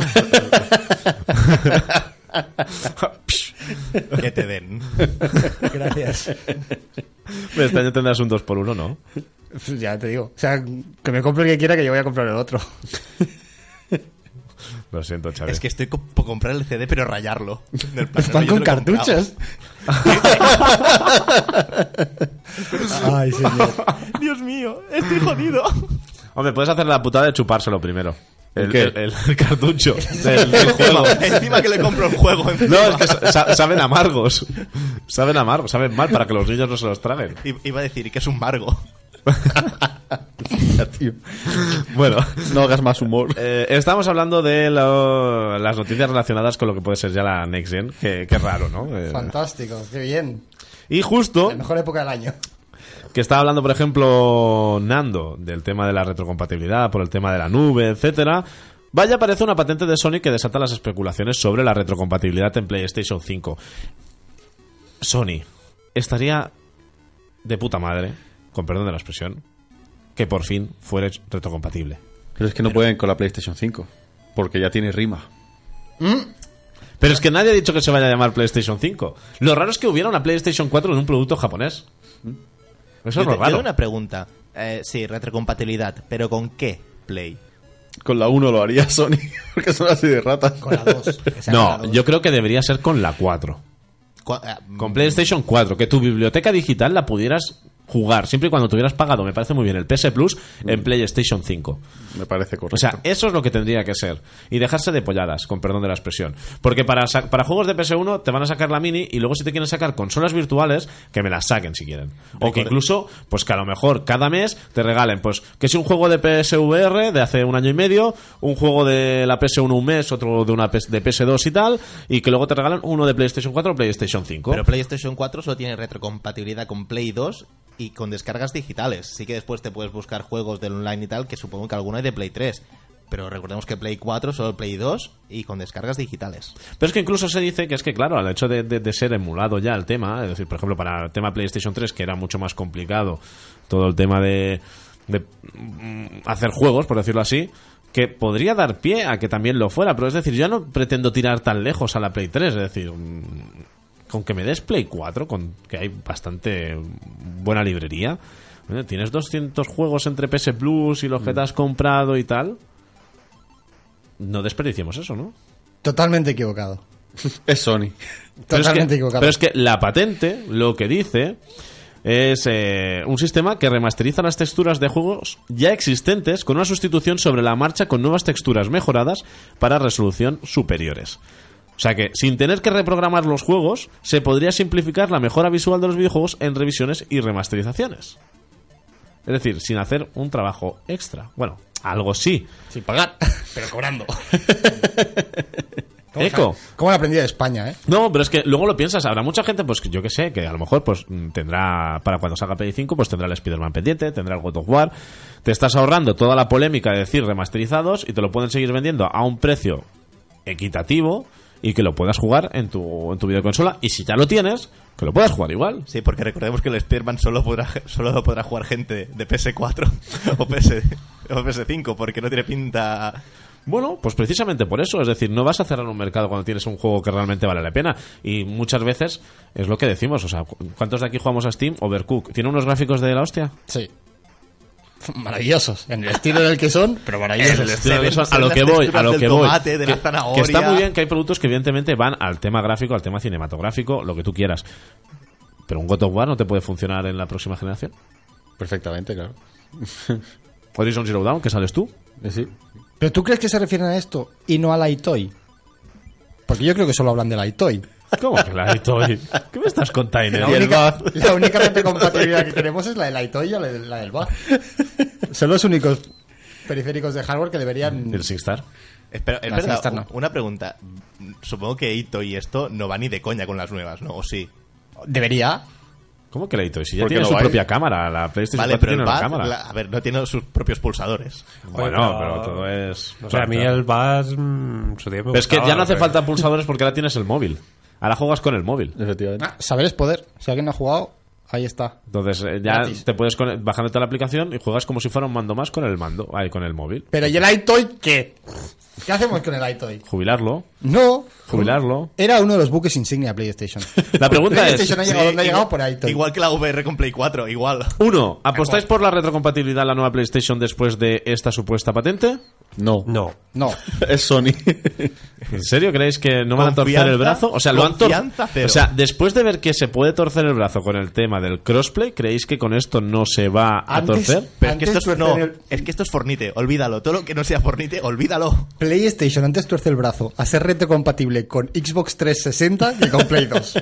Que te den. Gracias. este año tendrás un 2x1, ¿no? Ya te digo. O sea, que me compre el que quiera, que yo voy a comprar el otro. Lo siento, Xavi. Es que estoy por comprar el CD, pero rayarlo. En el plan, Están yo con te lo he comprado. cartuchos. Ay, señor. Dios mío, estoy jodido. Hombre, puedes hacer la putada de chupárselo primero. El, ¿Qué? el cartucho del juego. Encima que le compro el juego. encima. No, es que saben amargos. Saben amargos, saben mal para que los niños no se los traguen. Iba a decir que es un Margo. Ya, tío. Bueno, No hagas más humor. estamos hablando de las noticias relacionadas con lo que puede ser ya la Next Gen. Qué raro, ¿no? Fantástico, qué bien. Y justo La mejor época del año. que estaba hablando, por ejemplo, Nando, del tema de la retrocompatibilidad, por el tema de la nube, etcétera. Vaya, aparece una patente de Sony que desata las especulaciones sobre la retrocompatibilidad en PlayStation 5. Sony estaría de puta madre, con perdón de la expresión, que por fin fuera retrocompatible. Pero es que no pueden con la PlayStation 5. Porque ya tiene rima. Pero es que nadie ha dicho que se vaya a llamar PlayStation 5. Lo raro es que hubiera una PlayStation 4 en un producto japonés. Eso es lo Yo raro. tengo una pregunta. Sí, retrocompatibilidad, pero ¿con qué Play? Con la 1 lo haría Sony. Porque son así de ratas. Con la 2. No, yo creo que debería ser con la 4. Con PlayStation 4, que tu biblioteca digital la pudieras jugar siempre y cuando tuvieras pagado, me parece muy bien, el PS Plus en PlayStation 5. Me parece correcto. O sea, eso es lo que tendría que ser. Y dejarse de polladas, con perdón de la expresión. Porque para juegos de PS1 te van a sacar la mini y luego si te quieren sacar consolas virtuales, que me las saquen si quieren. O que incluso, pues que a lo mejor cada mes te regalen, pues que si un juego de PSVR de hace un año y medio, un juego de la PS1 un mes, otro de de PS2 y tal, y que luego te regalen uno de PlayStation 4 o PlayStation 5. Pero PlayStation 4 solo tiene retrocompatibilidad con Play 2 y con descargas digitales. Sí que después te puedes buscar juegos del online y tal, que supongo que alguno hay de Play 3. Pero recordemos que Play 4 solo Play 2 y con descargas digitales. Pero es que incluso se dice que es que, claro, al hecho de ser emulado ya el tema, es decir, por ejemplo, para el tema PlayStation 3, que era mucho más complicado todo el tema de hacer juegos, por decirlo así, que podría dar pie a que también lo fuera. Pero es decir, yo no pretendo tirar tan lejos a la Play 3, es decir, con que me des Play 4, con que hay bastante buena librería, tienes 200 juegos entre PS Plus y los que te has comprado y tal, no desperdiciemos eso, ¿no? Totalmente equivocado. Es Sony. Totalmente equivocado. Pero es que la patente lo que dice es un sistema que remasteriza las texturas de juegos ya existentes con una sustitución sobre la marcha con nuevas texturas mejoradas para resolución superiores. O sea que, sin tener que reprogramar los juegos, se podría simplificar la mejora visual de los videojuegos en revisiones y remasterizaciones. Es decir, sin hacer un trabajo extra. Bueno, algo sí. Sin pagar, pero cobrando. Eco. ¿Cómo lo aprendí de España, No, pero es que luego lo piensas, habrá mucha gente, pues yo que sé, que a lo mejor pues tendrá, para cuando salga Play 5, pues tendrá el Spider-Man pendiente, tendrá el God of War. Te estás ahorrando toda la polémica de decir remasterizados y te lo pueden seguir vendiendo a un precio equitativo y que lo puedas jugar en tu videoconsola. Y si ya lo tienes, que lo puedas jugar igual. Sí, porque recordemos que el Spider-Man solo podrá jugar gente de PS4 o PS5, porque no tiene pinta. Bueno, pues precisamente por eso, es decir, no vas a cerrar un mercado cuando tienes un juego que realmente vale la pena. Y muchas veces es lo que decimos, o sea, ¿cuántos de aquí jugamos a Steam? Overcooked. ¿Tiene unos gráficos de la hostia? Sí. Maravillosos, en el estilo en el que son, pero maravillosos. A lo que voy, tomate, de la zanahoria. Que está muy bien, que hay productos que evidentemente van al tema gráfico, al tema cinematográfico, lo que tú quieras. Pero un God of War no te puede funcionar en la próxima generación. Perfectamente, claro. Horizon Zero Dawn, ¿qué sales tú? Sí. ¿Pero tú crees que se refieren a esto y no a la iToy? Porque yo creo que solo hablan de la iToy. ¿Cómo que la iToy? ¿Qué me estás contando? La única retrocompatibilidad que tenemos es la de la iToy y la del BAF. Son los únicos periféricos de hardware que deberían... ¿El SingStar? Espera, es La verdad, SingStar no. una pregunta. Supongo que Ito y esto no va ni de coña con las nuevas, ¿no? ¿O sí? Debería. ¿Cómo que la iToy? Si ya ¿Por qué tiene no su va propia cámara, la PlayStation Vale, 4 pero tiene el una BAD, cámara. a ver, no tiene sus propios pulsadores. Bueno, pero todo es... O sea, a mí el BAS su día me Pero es que gustaba, ya no hace pero- falta pulsadores porque ahora tienes el móvil. Ahora juegas con el móvil. Efectivamente. Saber es poder. Si alguien no ha jugado, ahí está. Entonces ya Gratis. te puedes bajándote la aplicación y juegas como si fuera un mando más con el mando, con el móvil. Pero ¿y el iToy qué? ¿Qué hacemos con el iToy? Jubilarlo. No. Jubilarlo. Era uno de los buques insignia de PlayStation. La pregunta es... PlayStation ha llegado donde ha llegado por iToy. Igual que la VR con Play 4, igual. Uno, ¿apostáis por la retrocompatibilidad de la nueva PlayStation después de esta supuesta patente? No. No. No. Es Sony. ¿En serio creéis que no van a torcer Confianza, el brazo? O sea, lo han confianza cero. O sea, después de ver que se puede torcer el brazo con el tema del crossplay, ¿creéis que con esto no se va a Antes- torcer? Pero es que esto es, Antes no, tuercen el- es que esto es Fornite, olvídalo. Todo lo que no sea Fornite, olvídalo. PlayStation antes tuerce el brazo a ser retrocompatible con Xbox 360 que con Play 2.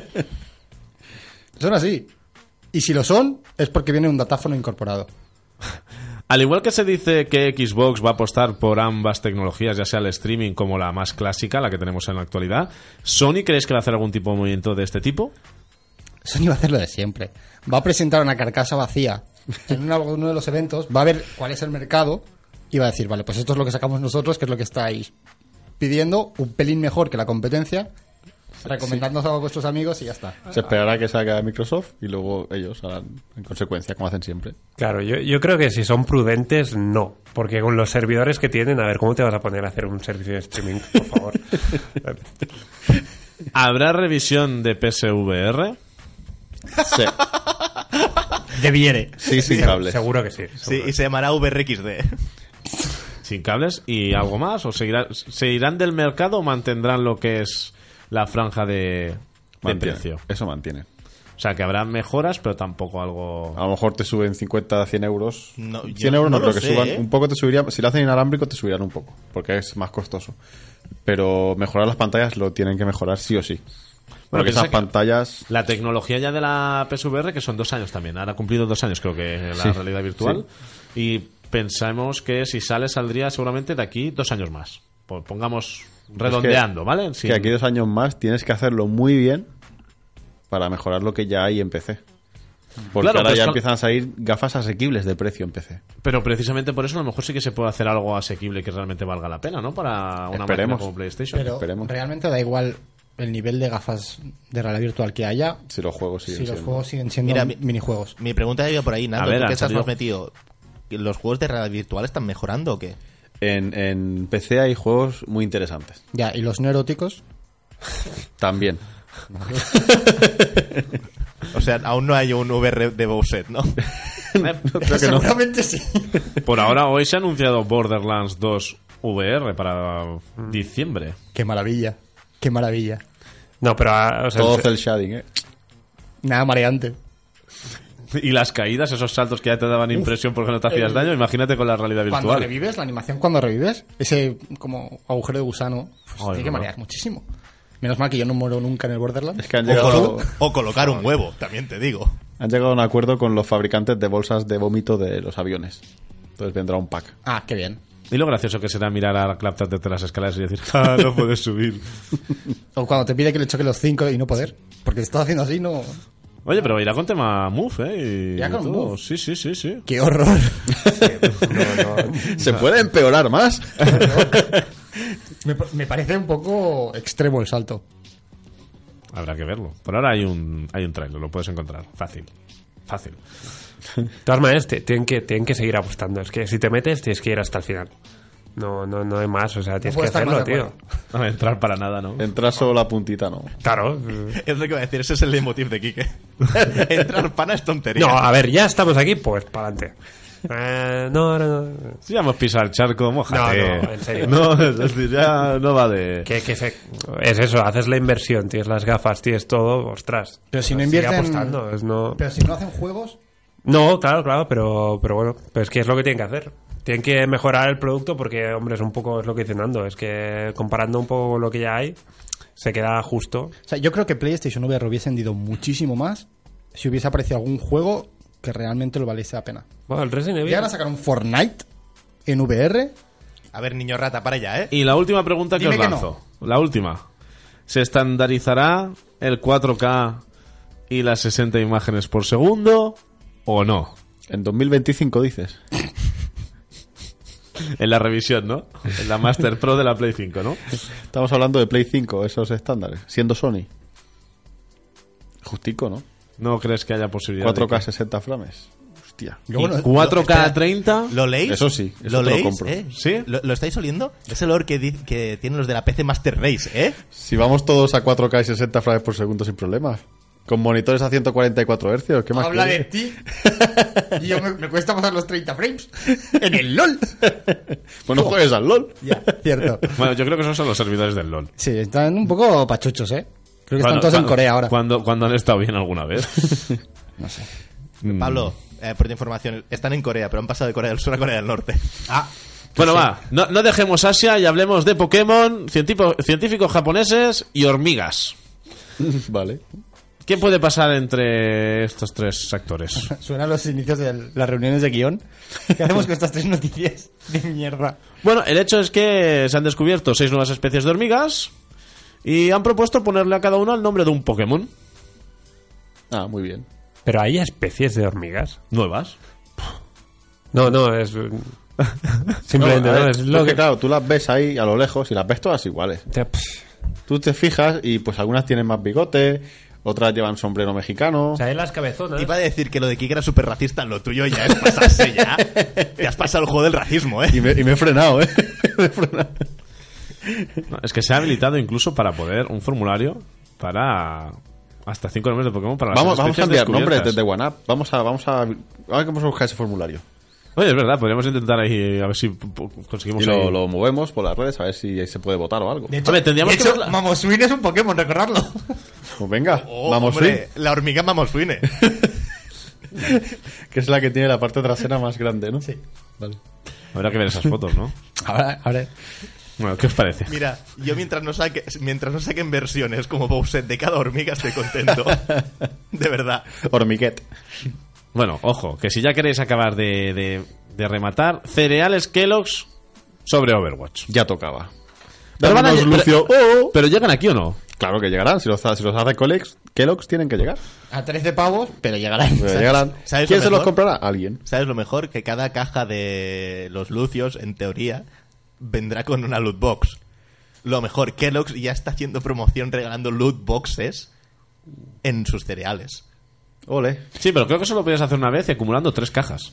Son así. Y si lo son, es porque viene un datáfono incorporado. Al igual que se dice que Xbox va a apostar por ambas tecnologías, ya sea el streaming como la más clásica, la que tenemos en la actualidad, ¿Sony creéis que va a hacer algún tipo de movimiento de este tipo? Sony va a hacer lo de siempre. Va a presentar una carcasa vacía en uno de los eventos, va a ver cuál es el mercado y va a decir, vale, pues esto es lo que sacamos nosotros, que es lo que estáis pidiendo, un pelín mejor que la competencia, recomendándonos a vuestros amigos y ya está. Se esperará que salga Microsoft y luego ellos harán en consecuencia, como hacen siempre. Claro, yo creo que si son prudentes, no. Porque con los servidores que tienen, a ver, ¿cómo te vas a poner a hacer un servicio de streaming, por favor? ¿Habrá revisión de PSVR? Sí, Debiere. sí sin cables. Seguro que sí. Sí, seguro. y se llamará VRXD. ¿Sin cables? ¿Y algo más? ¿O se irán del mercado o mantendrán lo que es la franja de precio. Eso mantiene. O sea, que habrá mejoras, pero tampoco algo... A lo mejor te suben 50 a 100 euros. No, 100 yo euros no no lo creo que sé, suban. ¿eh? Un poco te subiría. Si lo hacen inalámbrico, te subirán un poco. Porque es más costoso. Pero mejorar las pantallas lo tienen que mejorar sí o sí. Porque piensa esas que pantallas. La tecnología ya de la PSVR, que son 2 años también. Ahora ha cumplido 2 años, creo que, la Sí, realidad virtual. Y pensamos que si saldría seguramente de aquí 2 años más. Pongamos redondeando, ¿vale? Que aquí 2 años más tienes que hacerlo muy bien para mejorar lo que ya hay en PC. Porque Claro, ahora pues ya cal- empiezan a salir gafas asequibles de precio en PC. Pero precisamente por eso a lo mejor sí que se puede hacer algo asequible que realmente valga la pena, ¿no? Para una máquina Esperemos. como PlayStation. Pero Esperemos. realmente da igual el nivel de gafas de realidad virtual que haya Si los juegos siguen si los siendo. juegos siguen siendo Mira, minijuegos. Mi pregunta iba por ahí, Nando. A ver, ¿Tú qué han estás salido- más metido? ¿Los juegos de realidad virtual están mejorando o qué? En PC hay juegos muy interesantes. Ya, y los neuróticos, También. O sea, aún no hay un VR de Bowser, ¿no? seguramente sí. Por ahora, hoy se ha anunciado Borderlands 2 VR para diciembre. Qué maravilla, qué maravilla. No, pero... o sea, Todo cel shading, ¿eh? Nada mareante. Y las caídas, esos saltos que ya te daban impresión porque no te hacías daño, imagínate con la realidad Cuando virtual. revives, la animación cuando revives, ese como agujero de gusano, pues, Ay, tiene que no. marear muchísimo. Menos mal que yo no muero nunca en el Borderlands. Es que han O, llegado, o colocar un huevo, también te digo. han llegado a un acuerdo con los fabricantes de bolsas de vómito de los aviones. Entonces vendrá un pack. Ah, qué bien. Y lo gracioso que será mirar a Claptrap desde las escaleras y decir, ¡ah, no puedes subir! O cuando te pide que le choque los 5 y no poder. Porque si estás haciendo así, no... Oye, pero irá con tema Move, ¿eh? Y ¿Ya con todo. Move? Sí, sí, sí, sí. ¡Qué horror! ¿Se puede empeorar más? me parece un poco extremo el salto. Habrá que verlo. Por ahora hay un trailer, lo puedes encontrar. Fácil. Fácil. de todas maneras, tienen que seguir apostando. Es que si te metes, tienes que ir hasta el final. No hay más, o sea, tienes puedo que estar más hacerlo, de tío. acuerdo. No va a entrar para nada, ¿no? Entrar solo la puntita, ¿no? Claro. Es lo que iba a decir, ese es el leitmotiv de Quique. Entrar pana es tontería. No, a ver, ya estamos aquí, pues para adelante. No. Si ya hemos pisado el charco, mójate. No, en serio. No, es decir, ya no va de... Es eso, haces la inversión, tienes las gafas, tienes todo, ostras. Pero si no Sigue invierten- apostando, no... Pero si no hacen juegos... No, claro, pero bueno, pues es que es lo que tienen que hacer. Tienen que mejorar el producto porque, hombre, es lo que dice Nando, es que comparando un poco lo que ya hay, se queda justo. O sea, yo creo que PlayStation VR hubiese vendido muchísimo más si hubiese aparecido algún juego que realmente lo valiese la pena. Bueno, el Resident Evil... Y ahora sacar un Fortnite en VR... A ver, niño rata, para allá, ¿eh? Y la última pregunta que Dime os que lanzo. La última. ¿Se estandarizará el 4K y las 60 imágenes por segundo o no? En 2025 dices. En la revisión, ¿no? En la Master Pro de la Play 5, ¿no? Estamos hablando de Play 5, esos estándares. Siendo Sony. Justico, ¿no? ¿No crees que haya posibilidad? 4K de que- 60 frames. Hostia. Yo, bueno, 4K 30. ¿Lo leéis? Eso sí, eso ¿Lo te lo leéis? compro. ¿Sí? ¿Lo estáis oliendo? Es el olor que tienen los de la PC Master Race, ¿eh? Si vamos todos a 4K y 60 frames por segundo sin problemas. Con monitores a 144 Hz, ¿qué más habla de quieres? ti. Y yo me cuesta pasar los 30 frames. En el LOL. Pues no juegues al LOL. Ya, cierto. Bueno, yo creo que esos son los servidores del LoL. Sí, están un poco pachuchos, ¿eh? Creo que Bueno, están todos en cuando- Corea ahora. Cuando han estado bien alguna vez. No sé. Pablo, por tu información, están en Corea, pero han pasado de Corea del Sur a Corea del Norte. Ah, Bueno, va, no dejemos Asia y hablemos de Pokémon, científicos japoneses y hormigas. Vale. ¿Qué puede pasar entre estos tres actores? suenan los inicios de las reuniones de guión. ¿Qué hacemos con estas 3 noticias de mierda? Bueno, el hecho es que se han descubierto 6 nuevas especies de hormigas y han propuesto ponerle a cada una el nombre de un Pokémon. Ah, muy bien. Pero hay especies de hormigas. Nuevas. No, es... Simplemente, No, a ¿no? ver, Es lo es que... claro, tú las ves ahí a lo lejos y las ves todas iguales. Tú te fijas y pues algunas tienen más bigote, otras llevan sombrero mexicano. O sea, hay las cabezonas... Iba a decir que lo de Kike era súper racista, lo tuyo ya es pasarse ya. Te has pasado el juego del racismo, ¿eh? Y me he frenado, ¿eh? Me he frenado. No, es que se ha habilitado incluso para poder un formulario para hasta 5 nombres de Pokémon para las Vamos a especies cambiar nombres descubiertas. desde OneUp. Vamos a ver cómo se busca ese formulario. Oye, es verdad, podríamos intentar ahí a ver si conseguimos Y ahí- lo movemos por las redes a ver si ahí se puede votar o algo. De hecho, Hombre, tendríamos de que hecho, verla. Mamoswin es un Pokémon, recordarlo. Pues venga, Oh, vamos hombre, la hormiga Mamoswine. que es la que tiene la parte trasera más grande, ¿no? Sí. Vale. Habrá que ver esas fotos, ¿no? Ahora. Bueno, ¿qué os parece? Mira, yo mientras no saquen versiones como Bowser de cada hormiga estoy contento. De verdad. Hormiguet. Bueno, ojo, que si ya queréis acabar de rematar, cereales Kellogg's sobre Overwatch. Ya tocaba. Pero van a- Dámonos, Lucio. ¿Pero llegan aquí o no? Claro que llegarán. Si los hace Kellogg's, tienen que llegar. A 13 pavos, pero llegarán. Pero llegarán. ¿Sabes ¿Quién lo se los mejor? comprará? Alguien. ¿Sabes lo mejor? Que cada caja de los Lucios, en teoría, vendrá con una loot box. Lo mejor, Kellogg's ya está haciendo promoción regalando loot boxes en sus cereales. Ole. Sí, pero creo que eso lo podías hacer una vez y acumulando 3 cajas.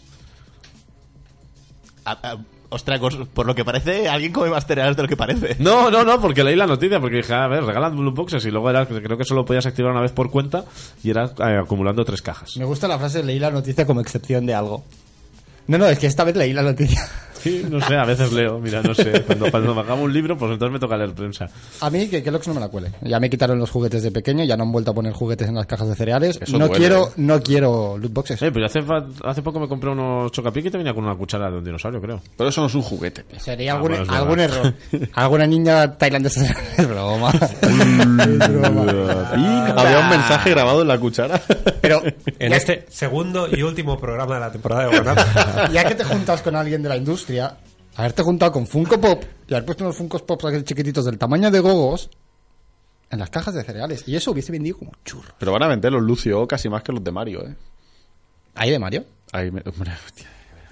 Ostras, por lo que parece, alguien come más cereales de lo que parece. No, porque leí la noticia, porque dije, a ver, regalan loot boxes y luego era, creo que solo podías activar una vez por cuenta y era acumulando 3 cajas. Me gusta la frase, leí la noticia como excepción de algo. No, es que esta vez leí la noticia. Sí, no sé, a veces leo, mira, no sé. Cuando me acabo un libro, pues entonces me toca leer prensa. A mí que Kellogg's no me la cuele. Ya me quitaron los juguetes de pequeño, ya no han vuelto a poner juguetes en las cajas de cereales. Eso No duele, no quiero loot boxes. Pues hace poco me compré unos chocapic y te venía con una cuchara de un dinosaurio, creo. Pero eso no es un juguete. Sería bueno, es algún verdad. error. Alguna niña tailandesa. Es broma. Es broma. Había un mensaje grabado en la cuchara. Pero En ya, este segundo y último programa de la temporada de WhatsApp. ya que te juntas con alguien de la industria, haberte juntado con Funko Pop y haber puesto unos Funko Pops aquellos chiquititos del tamaño de gogos en las cajas de cereales. Y eso hubiese vendido como churro. Pero van a vender los Lucio casi más que los de Mario, ¿eh? ¿Ahí de Mario? Hombre, hostia.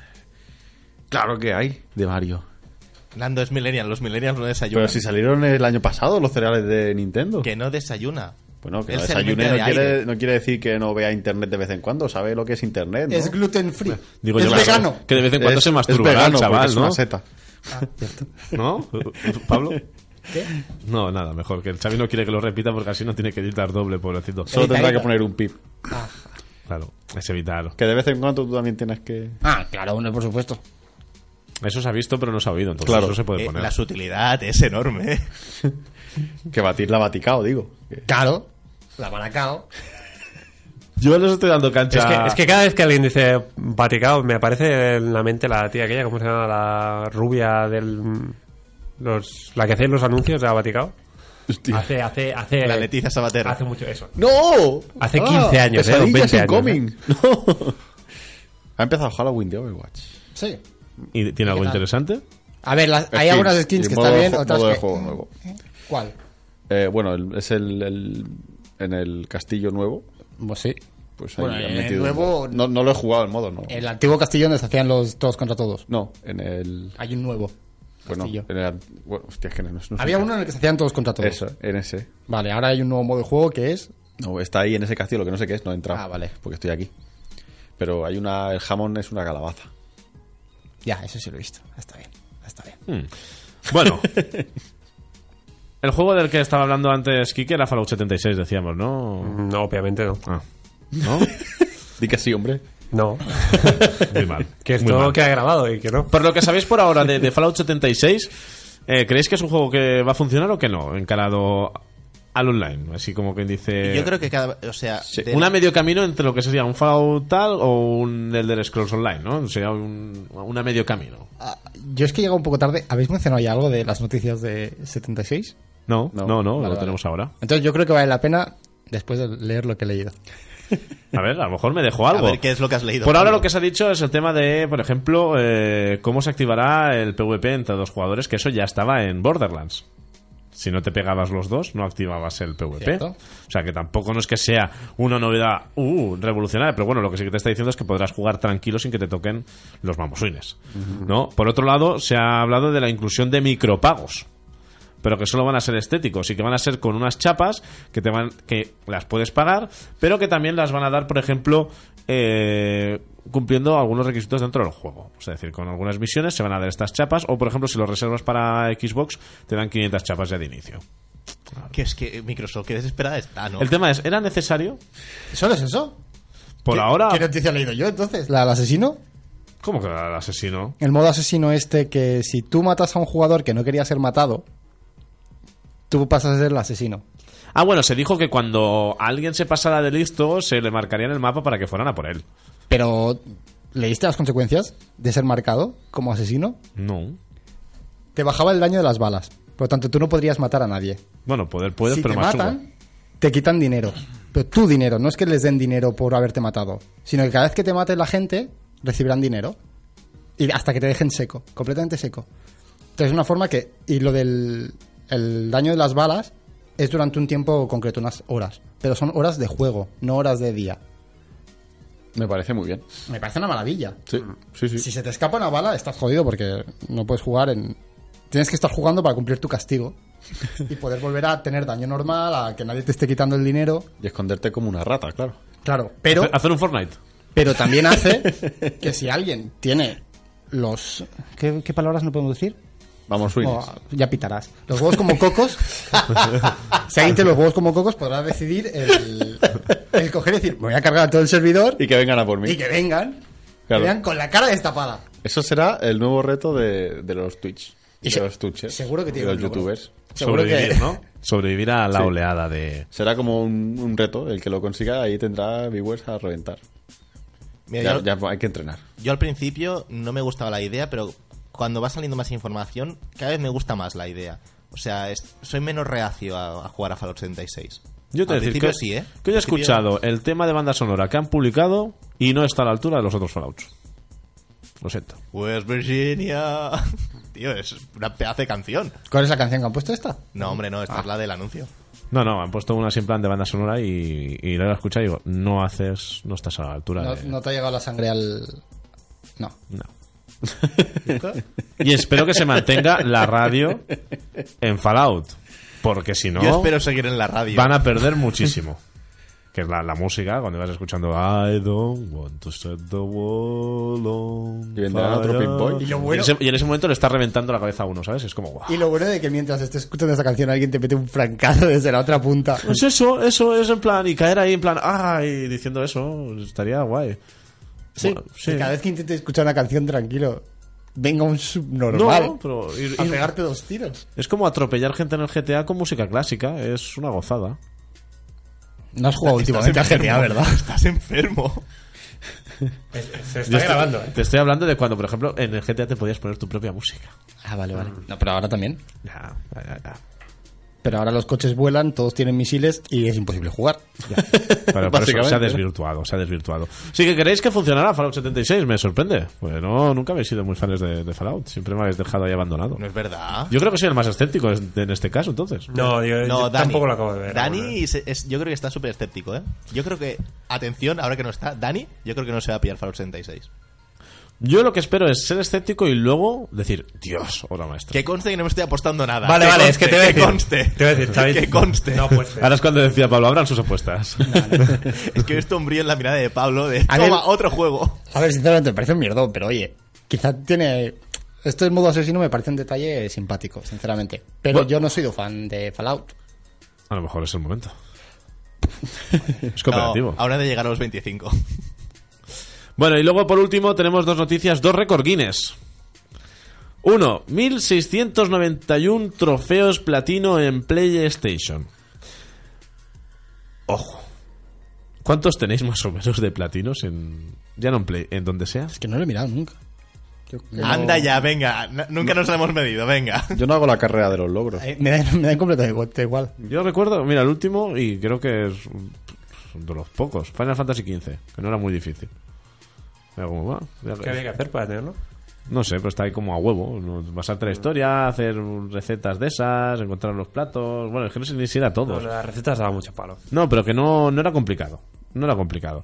Claro que hay de Mario. Nando es millennial, los millennials no desayunan. Pero si salieron el año pasado los cereales de Nintendo. Que no desayuna. Bueno, que Él no se desayune alimenta de aire. no quiere decir que no vea internet de vez en cuando. Sabe lo que es internet, ¿no? Es gluten free. Digo es yo, vegano. que de vez en cuando Es- se es masturbará vegano, el chaval, porque es ¿no? una seta. ¿No? ¿Pablo? No, nada, mejor. Que el Xavi no quiere que lo repita porque así no tiene que editar doble, pobrecito. Solo tendrá Evitadito. que poner un pip. Claro, es evitar. Que de vez en cuando tú también tienes que... Ah, claro, hombre, por supuesto. Eso se ha visto, pero no se ha oído, entonces Claro. eso se puede poner. La sutilidad es enorme. Que batir la Vaticao, digo. Que- Claro. La Maracao. Yo les estoy dando cancha. Es que cada vez que alguien dice Vaticao, me aparece en la mente la tía aquella, ¿cómo se llama? La rubia la que hace los anuncios de la Vaticao. Hostia. Hace La Leticia Sabater. hace mucho eso. ¡No! Hace 15 años, Pesadillas 20 in años, coming. No. Ha empezado Halloween de Overwatch. Sí. ¿Y tiene algo ¿Qué tal? interesante? A ver, hay algunas skins que están bien, otras modo de que... juego nuevo. ¿Cuál? Bueno, es en el castillo nuevo. Pues sí. Pues ahí Bueno, han en el metido... nuevo- No lo he jugado el modo, no. El antiguo castillo donde se hacían los todos contra todos. No, en el... Hay un nuevo Bueno, castillo. en el... Bueno, hostia, es que no sé. Había uno en el que se hacían todos contra todos. Eso, en ese. Vale, ahora hay un nuevo modo de juego que es... No, está ahí en ese castillo, lo que no sé qué es, no he entrado. Ah, vale. Porque estoy aquí. Pero hay una... El jamón es una calabaza. Ya, eso sí lo he visto. Está bien, está bien. Bueno. El juego del que estaba hablando antes Kike era Fallout 76, decíamos, ¿no? No, obviamente no. Ah. ¿No? Di que sí, hombre. No. Muy mal. Que Muy esto mal. queda grabado y que no. Por lo que sabéis por ahora de Fallout 76, ¿creéis que es un juego que va a funcionar o que no? Encarado al online, así como quien dice... Yo creo que o sea, de Una medio camino entre lo que sería un Fallout tal o un Elder Scrolls Online, ¿no? Sería una medio camino. Ah, yo es que he llegado un poco tarde. ¿Habéis mencionado ya algo de las noticias de 76? No, No. lo Vale, tenemos ahora. Entonces yo creo que vale la pena después de leer lo que he leído. A ver, a lo mejor me dejo algo. A ver qué es lo que has leído. Por ahora Pablo. lo que se ha dicho es el tema de, por ejemplo, cómo se activará el PvP entre dos jugadores, que eso ya estaba en Borderlands. Si no te pegabas los dos, no activabas el PvP. Cierto. O sea, que tampoco no es que sea una novedad revolucionaria, pero bueno, lo que sí que te está diciendo es que podrás jugar tranquilo sin que te toquen los mamoswines, ¿no? Por otro lado, se ha hablado de la inclusión de micropagos, pero que solo van a ser estéticos y que van a ser con unas chapas que las puedes pagar, pero que también las van a dar, por ejemplo, cumpliendo algunos requisitos dentro del juego. Es decir, con algunas misiones se van a dar estas chapas, o por ejemplo, si lo reservas para Xbox, te dan 500 chapas ya de inicio. Que es que Microsoft, qué desesperada está, ¿no? El tema es, ¿era necesario? ¿Solo es eso? Por ¿Qué- ahora... ¿Qué noticia he leído yo entonces? ¿La del asesino? ¿Cómo que el asesino? El modo asesino que si tú matas a un jugador que no quería ser matado, tú pasas a ser el asesino. Ah, bueno, se dijo que cuando alguien se pasara de listo, se le marcaría en el mapa para que fueran a por él. Pero, ¿leíste las consecuencias de ser marcado como asesino? No. Te bajaba el daño de las balas. Por lo tanto, tú no podrías matar a nadie. Bueno, poder puedes, Si pero te más matan, chungo. te quitan dinero. Pero tu dinero, no es que les den dinero por haberte matado, sino que cada vez que te mate la gente, recibirán dinero. Y hasta que te dejen seco, completamente seco. Entonces es una forma que... Y lo del el daño de las balas es durante un tiempo concreto, unas horas. Pero son horas de juego, no horas de día. Me parece muy bien. Me parece una maravilla. Sí, sí, sí. Si se te escapa una bala, estás jodido porque no puedes jugar en... Tienes que estar jugando para cumplir tu castigo y poder volver a tener daño normal, a que nadie te esté quitando el dinero. Y esconderte como una rata, claro. Claro, pero... Hacer un Fortnite. Pero también hace que si alguien tiene los... ¿Qué palabras no podemos decir? Vamos, Swings. Oh, ya pitarás. Los huevos como cocos. Si alguien tiene los huevos como cocos, podrá decidir el coger y decir, me voy a cargar a todo el servidor Y que vengan a por mí. y que vengan. Claro. Que vengan con la cara destapada. Eso será el nuevo reto de los Twitch. Y De los Twitchers. seguro que tiene De un los logro. youtubers. Seguro Sobrevivir, que... ¿no? Sobrevivir a la Sí. oleada de... Será como un reto. El que lo consiga ahí tendrá viewers a reventar. Mira, Ya hay que entrenar. yo al principio no me gustaba la idea, pero cuando va saliendo más información, cada vez me gusta más la idea. O sea, soy menos reacio a jugar a Fallout 76. Yo te Al decir principio que, sí, ¿eh? que yo he Al principio- escuchado el tema de banda sonora que han publicado y no está a la altura de los otros Fallouts. Lo siento. West Virginia. Tío, es una pedazo de canción. ¿Cuál es la canción que han puesto esta? No, hombre, no, esta es la del anuncio. No, han puesto una así en plan de banda sonora y la he escuchado y digo, no estás a la altura No, de... no te ha llegado la sangre al... No. No. Y espero que se mantenga la radio en Fallout, porque si no Yo espero seguir en la radio. van a perder muchísimo. Que es la música, cuando vas escuchando I don't want to set the world on Y vendrá otro fire. Pip Boy. Y lo Y bueno... en ese momento le está reventando la cabeza a uno, ¿sabes? Es como, guau. Y lo bueno de que mientras estés escuchando esta canción alguien te mete un francazo desde la otra punta. Pues eso es en plan, y caer ahí en plan, ay, diciendo eso, estaría guay. Sí, Bueno, sí. que cada vez que intentes escuchar una canción tranquilo, venga un subnormal No, pero a pegarte 2 tiros. es como atropellar gente en el GTA con música clásica, es una gozada. No has jugado últimamente al GTA, ¿verdad? Estás enfermo. Se está grabando, ¿eh? Te estoy hablando de cuando, por ejemplo, en el GTA te podías poner tu propia música. Ah, vale. No, pero ahora también. Ya. Pero ahora los coches vuelan, todos tienen misiles y es imposible jugar. Pero por eso se ha Básicamente. desvirtuado. Sí que queréis que funcionara Fallout 76, me sorprende. Pues no, nunca habéis sido muy fans de Fallout, siempre me habéis dejado ahí abandonado. No es verdad. Yo creo que soy el más escéptico en este caso, entonces. No, yo No, Dani. tampoco lo acabo de ver. Dani, aún, ¿eh? yo creo que está súper escéptico, ¿eh? Yo creo que, atención, ahora que no está, Dani, yo creo que no se va a pillar Fallout 76. Yo lo que espero es ser escéptico y luego decir, Dios, obra maestra. Que conste que no me estoy apostando nada. Vale, Que vale, conste, es que te voy a decir. conste. Te voy a decir, Xavi. Que conste. No, pues. Ahora es cuando decía Pablo, abran sus apuestas. Es que he visto un brillo en la mirada de Pablo de, A toma, ver- otro juego. A ver, sinceramente me parece un mierdón, pero oye, quizá tiene... Esto del modo asesino me parece un detalle simpático, sinceramente. Pero Bueno. yo no soy fan de Fallout. A lo mejor es el momento. Es cooperativo. No, ahora de llegar a los 25. Bueno, y luego por último tenemos 2 noticias, 2 récord Guinness. 1. 1691 trofeos platino en PlayStation. Ojo. ¿Cuántos tenéis más o menos de platinos en... Ya no en Play, en donde sea? Es que no lo he mirado nunca. Anda ya, venga. Nunca nos lo hemos medido, venga. Yo no hago la carrera de los logros. Me da completamente igual. Yo recuerdo, mira, el último, y creo que es de los pocos, Final Fantasy XV, que no era muy difícil. Era como, bueno, ¿Qué había que hacer para tenerlo? no sé, pero está ahí como a huevo, ¿no? Basarte la historia, hacer recetas de esas, encontrar los platos, bueno, es que no sé ni si era No, todos. las recetas daban mucho palo. No, pero que no era complicado. No era complicado.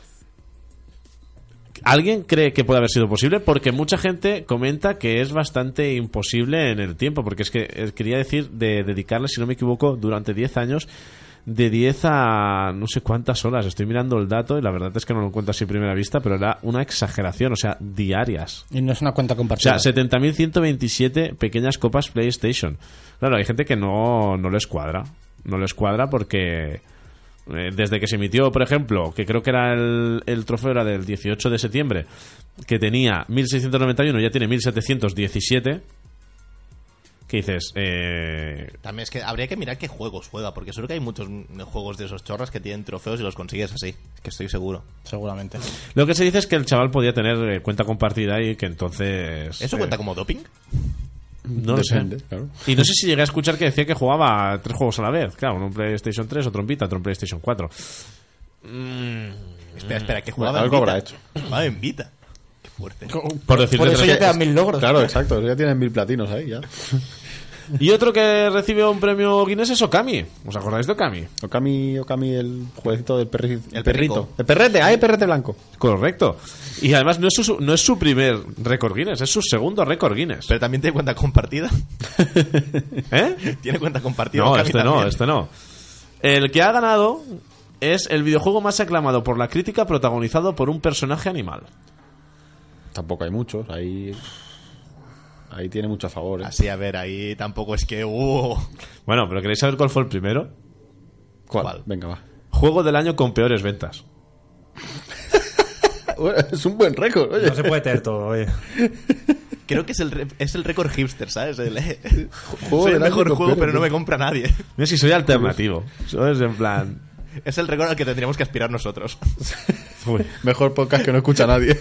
¿Alguien cree que puede haber sido posible? Porque mucha gente comenta que es bastante imposible en el tiempo. Porque es que quería decir de dedicarle, si no me equivoco, durante 10 años, de 10 a no sé cuántas horas. Estoy mirando el dato y la verdad es que no lo encuentro así a primera vista, pero era una exageración, o sea, diarias. Y no es una cuenta O compartida. sea, 70.127 pequeñas copas PlayStation. Claro, hay gente que no les cuadra. No les cuadra porque desde que se emitió, por ejemplo, que creo que era el trofeo era del 18 de septiembre, que tenía 1691, ya tiene 1717. ¿Qué dices? También es que habría que mirar qué juegos juega, porque seguro que hay muchos juegos de esos chorras que tienen trofeos y los consigues así. Es que estoy seguro. Seguramente. Lo que se dice es que el chaval podía tener cuenta compartida y que entonces... ¿Eso cuenta como doping? No lo sé. Depende, claro. Y no sé si llegué a escuchar que decía que jugaba a 3 juegos a la vez. Claro, uno en PlayStation 3, otro en Vita, otro en PlayStation 4. Espera, que jugaba Algo en Vita. habrá hecho. Jugaba en Vita. Qué fuerte. Por decirte Por eso tres. ya te dan 1000 logros. Claro, exacto. Ya tienen 1000 platinos ahí, ya. Y otro que recibe un premio Guinness es Okami. ¿Os acordáis de Okami? Okami, el jueguecito del perrito. El perrito. El perrete, hay perrete blanco. Correcto. Y además no es su primer récord Guinness, es su segundo récord Guinness. Pero también tiene cuenta compartida. ¿Eh? Tiene cuenta compartida. No, Okami también. este no. El que ha ganado es el videojuego más aclamado por la crítica, protagonizado por un personaje animal. Tampoco hay muchos. Ahí tiene mucho a favor. Así, a ver, ahí tampoco es que... Bueno, pero ¿queréis saber cuál fue el primero? ¿Cuál? Venga, va. Juego del año con peores ventas. Bueno, es un buen récord, oye. No se puede tener todo, oye. Creo que es el récord hipster, ¿sabes? Soy Juego el del año mejor con juego, peores pero no me ventas. compra nadie. Mira si soy alternativo. ¿Sabes? En plan... Es el récord al que tendríamos que aspirar nosotros. Uy. Mejor podcast que no escucha nadie.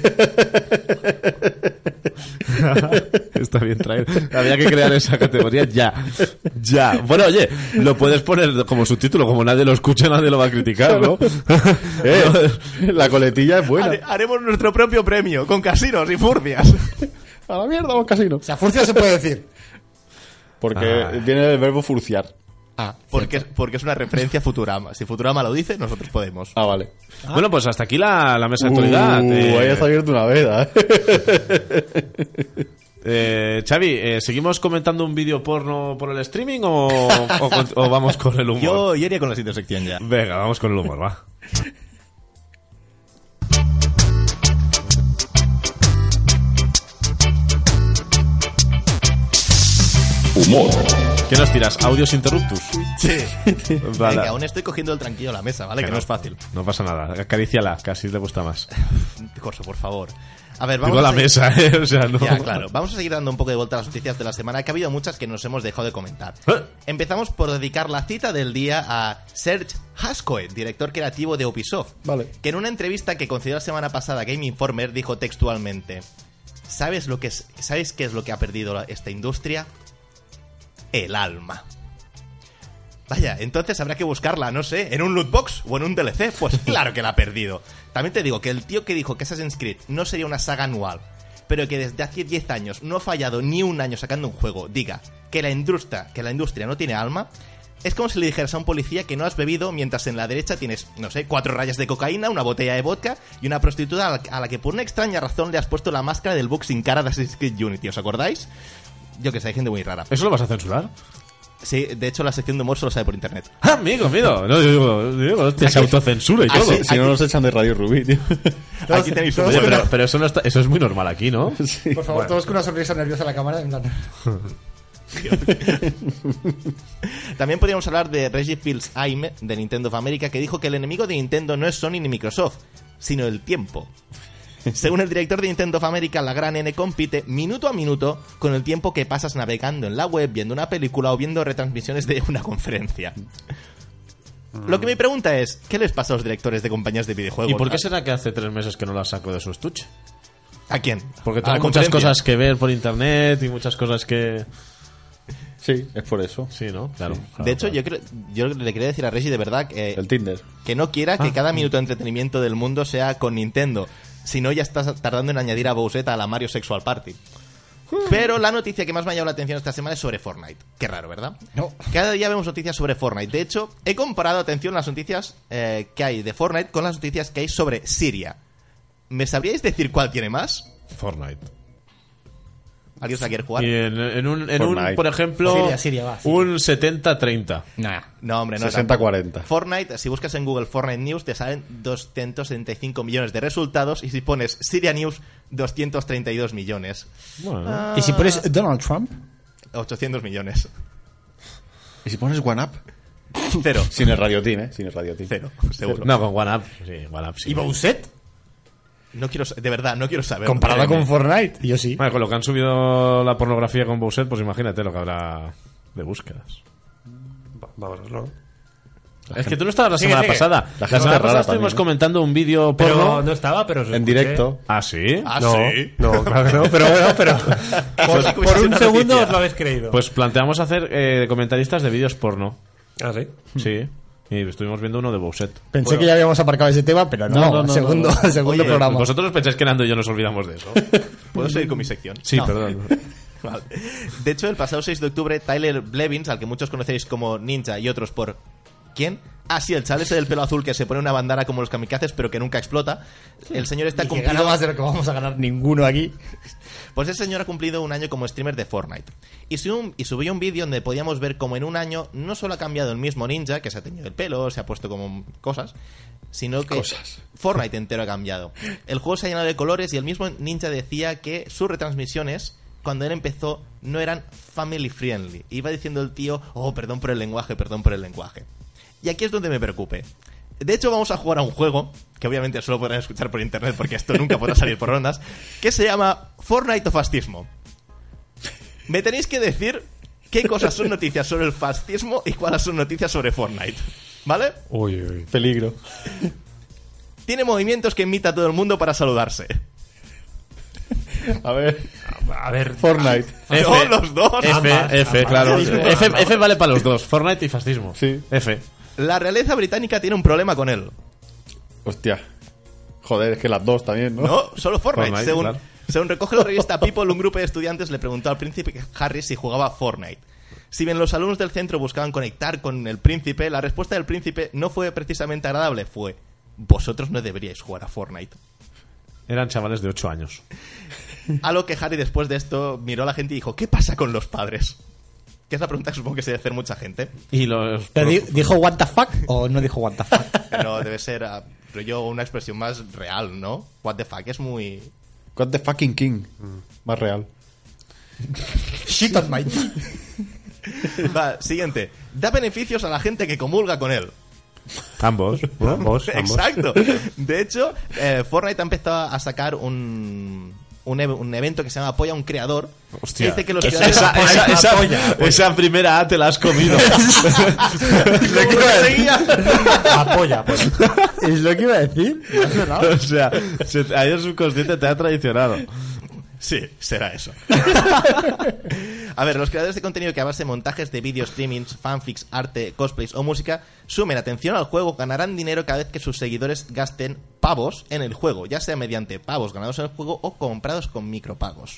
Está bien traído. Había que crear esa categoría ya. Ya. Bueno, oye, lo puedes poner como subtítulo, como nadie lo escucha, nadie lo va a criticar, ¿no? La coletilla es buena. Haremos nuestro propio premio, con casinos y furcias. A la mierda, vamos casino. O sea, furcia se puede decir. Porque viene el verbo furciar. Ah, Porque es una referencia a Futurama. Si Futurama lo dice, nosotros podemos. Ah, vale. Bueno, pues hasta aquí la mesa de actualidad. Ahí está abierto una veda. Xavi, ¿seguimos comentando un vídeo porno por el streaming o vamos con el humor? Yo iría con la siguiente sección ya. Venga, vamos con el humor, va. Humor. ¿Qué nos tiras? ¿Audios interruptus? Sí. Vale. Venga, aún estoy cogiendo el tranquillo a la mesa, ¿vale? Que no es fácil. No pasa nada. Acaríciala, que así le gusta más. Corso, por favor. A ver, vamos Digo a la seguir- mesa, ¿eh? O sea, no... Ya, claro. Vamos a seguir dando un poco de vuelta a las noticias de la semana, que ha habido muchas que nos hemos dejado de comentar. Empezamos por dedicar la cita del día a Serge Hascoe, director creativo de Ubisoft, Vale. que en una entrevista que concedió la semana pasada a Game Informer dijo textualmente: ¿Sabes qué es lo que ha perdido esta industria? El alma. Vaya, entonces habrá que buscarla, no sé, en un loot box o en un DLC. Pues claro que la ha perdido. También te digo que el tío que dijo que Assassin's Creed no sería una saga anual, pero que desde hace 10 años no ha fallado ni un año sacando un juego, diga que la industria no tiene alma, es como si le dijeras a un policía que no has bebido mientras en la derecha tienes, no sé, 4 rayas de cocaína, una botella de vodka y una prostituta a la que por una extraña razón le has puesto la máscara del bug sin cara de Assassin's Creed Unity. ¿Os acordáis? Yo que sé, hay gente muy rara. ¿Eso lo vas a censurar? Sí, de hecho la sección de humor solo sabe por internet. ¡Ah, amigo! No, yo digo, hostia, se autocensura y todo. sí, Si no nos echan de Radio Rubí, tío. Aquí tenéis un Oye, buen- pero eso, no está, eso es muy normal aquí, ¿no? por favor, todos con una sonrisa nerviosa en la cámara. En plan... También podríamos hablar de Reggie Fils-Aime de Nintendo of America, que dijo que el enemigo de Nintendo no es Sony ni Microsoft, sino el tiempo. Según el director de Nintendo of America, la gran N compite minuto a minuto con el tiempo que pasas navegando en la web, viendo una película o viendo retransmisiones de una conferencia. Lo que mi pregunta es, ¿qué les pasa a los directores de compañías de videojuegos? ¿Y por qué será que hace 3 meses que no la saco de su estuche? ¿A quién? Porque ¿A tengo la muchas conferencia? cosas que ver por internet y muchas cosas que... Sí, es por eso. Sí, ¿no? Claro. De hecho, yo le quería decir a Reggie de verdad El Tinder. que no quiera que cada minuto de entretenimiento del mundo sea con Nintendo. Si no, ya estás tardando en añadir a Bowsette a la Mario Sexual Party. Pero la noticia que más me ha llamado la atención esta semana es sobre Fortnite. Qué raro, ¿verdad? No. Cada día vemos noticias sobre Fortnite. De hecho, he comparado, atención, las noticias que hay de Fortnite con las noticias que hay sobre Siria. ¿Me sabríais decir cuál tiene más? Fortnite. ¿Alguien se la quiere jugar? Y en un, Fortnite. por ejemplo, Siria, va, Siria. un 70-30. Nah. No, hombre, no. 60-40. Fortnite, si buscas en Google Fortnite News, te salen 275 millones de resultados. Y si pones Siria News, 232 millones. Bueno, ¿Y si pones Donald Trump? 800 millones. ¿Y si pones OneUp? Cero. Sin el Radio Team, ¿eh? Sin el Radio Team. Cero, seguro. No, con OneUp. Sí, OneUp sí. ¿Y Bowsette? No quiero, de verdad, no quiero saber. Comparada con Fortnite. Yo sí. Vale, con lo que han subido la pornografía con Bowsette, pues imagínate lo que habrá de búsquedas. Vamos, ¿no? Es que tú no estabas la Sigue, semana sigue. pasada. La La gente semana es rara pasada estuvimos también, ¿eh? comentando un vídeo Pero porno. no estaba, pero... En directo. ¿Ah, sí? Ah, No, sí. no, claro que no, pero bueno, pero por un una segundo noticia. os lo habéis creído. Pues planteamos hacer comentaristas de vídeos porno. Ah, sí. Sí. Y estuvimos viendo uno de Bowsette. Pensé que ya habíamos aparcado ese tema, pero no. Segundo Oye, programa. ¿Vosotros pensáis que Nando y yo nos olvidamos de eso? ¿Puedo seguir con mi sección? Sí, No. perdón. Vale. De hecho, el pasado 6 de octubre, Tyler Blevins, al que muchos conocéis como Ninja y otros por... ¿Quién? Ah, sí, el chaval ese del pelo azul que se pone una bandana como los kamikazes, pero que nunca explota. El señor está Y que gana cumplido... más de lo que vamos a ganar ninguno aquí. Pues ese señor ha cumplido un año como streamer de Fortnite. Y subió un vídeo donde podíamos ver como en un año no solo ha cambiado el mismo ninja, que se ha teñido el pelo, se ha puesto como cosas, sino que Fortnite entero ha cambiado. El juego se ha llenado de colores y el mismo ninja decía que sus retransmisiones, cuando él empezó, no eran family friendly. Iba diciendo el tío, oh, perdón por el lenguaje, perdón por el lenguaje. Y aquí es donde me preocupe. De hecho, vamos a jugar a un juego, que obviamente solo podrán escuchar por internet porque esto nunca podrá salir por rondas, que se llama Fortnite o Fascismo. Me tenéis que decir qué cosas son noticias sobre el fascismo y cuáles son noticias sobre Fortnite. ¿Vale? Uy, uy. Peligro. Tiene movimientos que imita a todo el mundo para saludarse. A ver. A ver, Fortnite. No, los dos. F, claro. F vale para los dos. Fortnite y fascismo. Sí. F. La realeza británica tiene un problema con él. Hostia. Joder, es que las dos también, ¿no? No, solo Fortnite. Fortnite, según, claro. según recoge la revista People, un grupo de estudiantes le preguntó al príncipe Harry si jugaba Fortnite. Si bien los alumnos del centro buscaban conectar con el príncipe, la respuesta del príncipe no fue precisamente agradable. Fue, vosotros no deberíais jugar a Fortnite. Eran chavales de 8 años. A lo que Harry después de esto miró a la gente y dijo, ¿qué pasa con los padres? Que es la pregunta que supongo que se debe hacer mucha gente. Y los... ¿Pero dijo what the fuck o no dijo what the fuck? Pero debe ser una expresión más real, ¿no? What the fuck es muy... What the fucking king. Más real. Shit on my tea. Va, siguiente. Da beneficios a la gente que comulga con él. Ambos. Ambos. Exacto. De hecho, Fortnite ha empezado a sacar un evento que se llama Apoya a un creador. Hostia. Que dice que los Esa, creadores... esa primera A te la has comido. apoya, pues. ¿Es lo que iba a decir? O sea, ahí el subconsciente te ha traicionado. Sí, será eso. A ver, los creadores de contenido que a base de montajes de vídeos, streamings, fanfics, arte, cosplays o música sumen atención al juego ganarán dinero cada vez que sus seguidores gasten pavos en el juego, ya sea mediante pavos ganados en el juego o comprados con micropagos.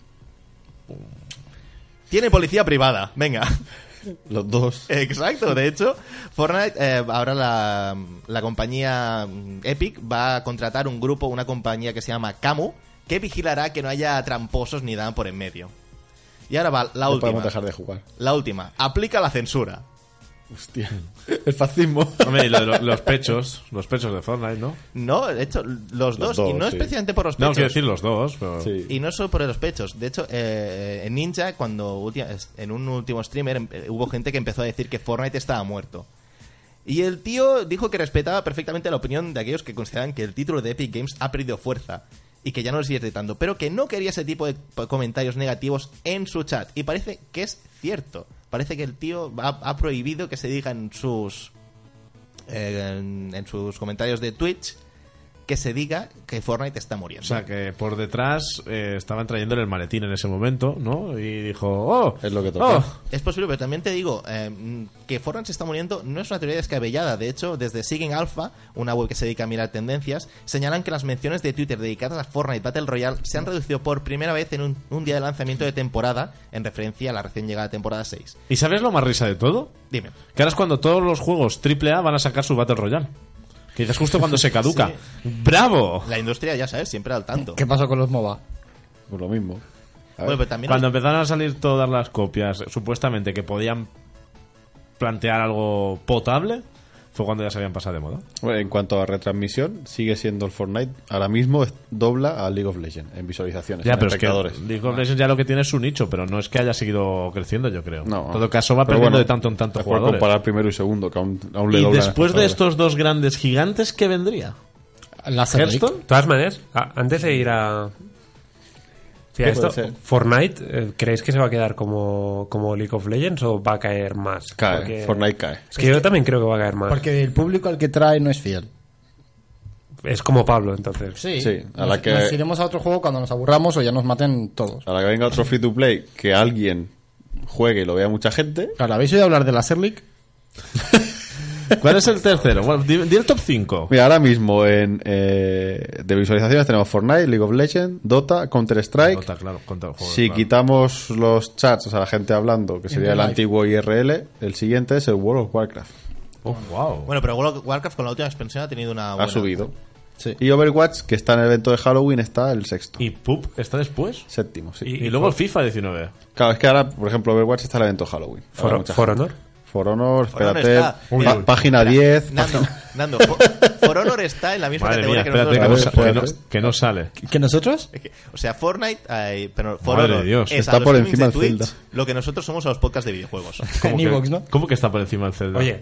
Tiene policía privada, venga. Los dos. Exacto, de hecho, Fortnite, ahora la compañía Epic va a contratar una compañía que se llama Camu, que vigilará que no haya tramposos ni nada por en medio. Y ahora va la No última. podemos dejar de jugar. La última. Aplica la censura. Hostia. El fascismo. Hombre, y los pechos de Fortnite, ¿no? No, de hecho, los dos. Y no sí. especialmente por los No, pechos. quiero decir los dos, pero... Sí. Y no solo por los pechos. De hecho, en Ninja, en un último streamer, hubo gente que empezó a decir que Fortnite estaba muerto. Y el tío dijo que respetaba perfectamente la opinión de aquellos que consideran que el título de Epic Games ha perdido fuerza y que ya no les divierte tanto, pero que no quería ese tipo de comentarios negativos en su chat. Y parece que es cierto. Parece que el tío ha prohibido que se diga en sus comentarios de Twitch que se diga que Fortnite está muriendo. O sea, que por detrás estaban trayéndole el maletín en ese momento, ¿no? Y dijo, ¡oh! Es lo que toca. Es posible, pero también te digo que Fortnite se está muriendo no es una teoría descabellada. De hecho, desde Seeking Alpha, una web que se dedica a mirar tendencias, señalan que las menciones de Twitter dedicadas a Fortnite Battle Royale se han reducido por primera vez en un día de lanzamiento de temporada, en referencia a la recién llegada temporada 6. ¿Y sabes lo más risa de todo? Dime. Que ahora es cuando todos los juegos AAA van a sacar su Battle Royale. Que dices justo cuando se caduca. ¡Bravo! La industria, ya sabes, siempre al tanto. ¿Qué pasó con los MOBA? Pues lo mismo. A Bueno, ver. pero también Cuando empezaron a salir todas las copias, supuestamente que podían plantear algo potable, fue cuando ya se habían pasado de moda. Bueno, en cuanto a retransmisión, sigue siendo el Fortnite. Ahora mismo dobla a League of Legends en visualizaciones, Ya, en pero es que espectadores. League of Legends ya lo que tiene es su nicho, pero no es que haya seguido creciendo, yo creo. No. En todo caso, va Pero perdiendo bueno, de tanto en tanto es por jugadores. comparar primero y segundo, que aún le Y doblan después de espectadores. estos dos grandes gigantes, ¿qué vendría? Laser League. ¿Hearthstone? De todas maneras, antes de ir a... Sí, a ¿Qué esto, puede ser? Fortnite, ¿creéis que se va a quedar como League of Legends o va a caer más? Cae, Porque- Fortnite cae. Es que yo también creo que va a caer más. Porque el público al que trae no es fiel. Es como Pablo, entonces. Sí, Sí, a la que- nos iremos a otro juego cuando nos aburramos o ya nos maten todos. A la que venga otro free to play, que alguien juegue y lo vea mucha gente. Claro, ¿habéis oído hablar de Laser League? ¿Cuál es el tercero? Bueno, di el top 5. Mira, ahora mismo de visualizaciones tenemos Fortnite, League of Legends, Dota, Counter-Strike. Claro, contra el juego, Si claro. quitamos los chats, o sea, la gente hablando, que sería el Live. antiguo IRL, el siguiente es el World of Warcraft. Oh, wow. Bueno, pero World of Warcraft con la última expansión ha tenido una buena... Ha subido. Sí. Y Overwatch, que está en el evento de Halloween, está el sexto. ¿Y PUB está después? Séptimo, sí. Y luego el FIFA 19. Claro, es que ahora, por ejemplo, Overwatch está en el evento de Halloween. Habrá mucha For gente. Honor. For Honor, For Honor espérate. está. Mira, Página 10. Nando, For Honor está en la misma Madre mía, categoría espérate que nosotros. espérate. que no sale. ¿Que nosotros? Es que, o sea, Fortnite, pero For Madre Honor de Dios, es está a los por streamings encima de del Twitch Zelda. lo que nosotros somos a los podcasts de videojuegos. En que- Evox, ¿no? ¿Cómo que está por encima del Zelda? Oye,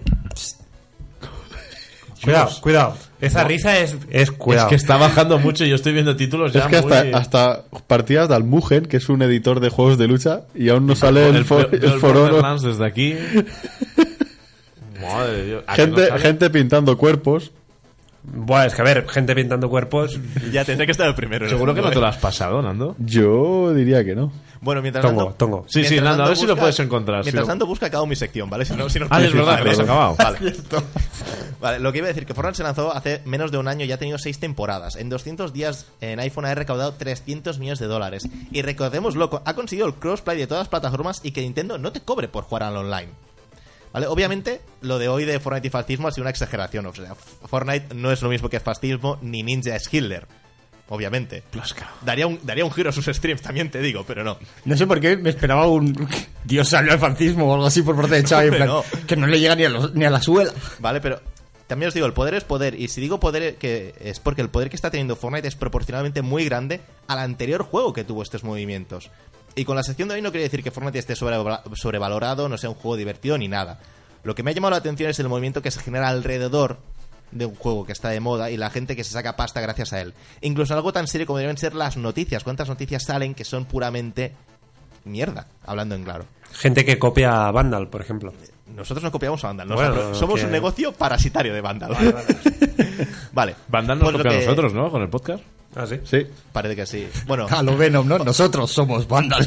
cuidado. Esa risa es cuidado. Es que está bajando mucho y yo estoy viendo títulos ya Es que muy... hasta partidas de Almugen, que es un editor de juegos de lucha, y aún no sale el For Honor. Borderlands desde aquí. Madre de Dios. ¿A que no sale? Gente pintando cuerpos. Bueno, es que a ver, gente pintando cuerpos. Ya tendré que estar el primero. en el Seguro que no mundo, te lo has pasado, Nando. Yo diría que no. Bueno, mientras Tongo, tongo. Sí, mientras Nando, a ver si lo busca- puedes encontrar. Mientras si lo- tanto busca acabo mi sección, ¿vale? Si no es verdad, que lo has acabado. Vale. Vale, lo que iba a decir, que Fortnite se lanzó hace menos de un año y ya ha tenido 6 temporadas. En 200 días en iPhone ha recaudado $300 millones. Y recordémoslo, ha conseguido el crossplay de todas las plataformas y que Nintendo no te cobre por jugar al online. ¿Vale? Obviamente, lo de hoy de Fortnite y fascismo ha sido una exageración. O sea, Fortnite no es lo mismo que fascismo, ni Ninja es Hitler. Obviamente. Daría un giro a sus streams, también te digo, pero no. No sé por qué me esperaba un Dios salió al fascismo o algo así por parte de Xavi, en Hombre, plan, no. que no le llega ni a la suela. Vale, pero también os digo, el poder es poder. Y si digo poder, que es porque el poder que está teniendo Fortnite es proporcionalmente muy grande al anterior juego que tuvo estos movimientos. Y con la sección de hoy no quiere decir que Fortnite esté sobrevalorado, no sea un juego divertido ni nada. Lo que me ha llamado la atención es el movimiento que se genera alrededor de un juego que está de moda y la gente que se saca pasta gracias a él. Incluso algo tan serio como deben ser las noticias. ¿Cuántas noticias salen que son puramente mierda? Hablando en claro. Gente que copia a Vandal, por ejemplo. Nosotros no copiamos a Vandal, ¿no? Bueno, Somos que- un negocio parasitario de Vandal. Vale. Vandal nos Pues lo copia a que- nosotros, ¿no? Con el podcast. Ah, sí. Sí. Parece que sí. Bueno, A lo Venom, ¿no? Nosotros somos Vandal.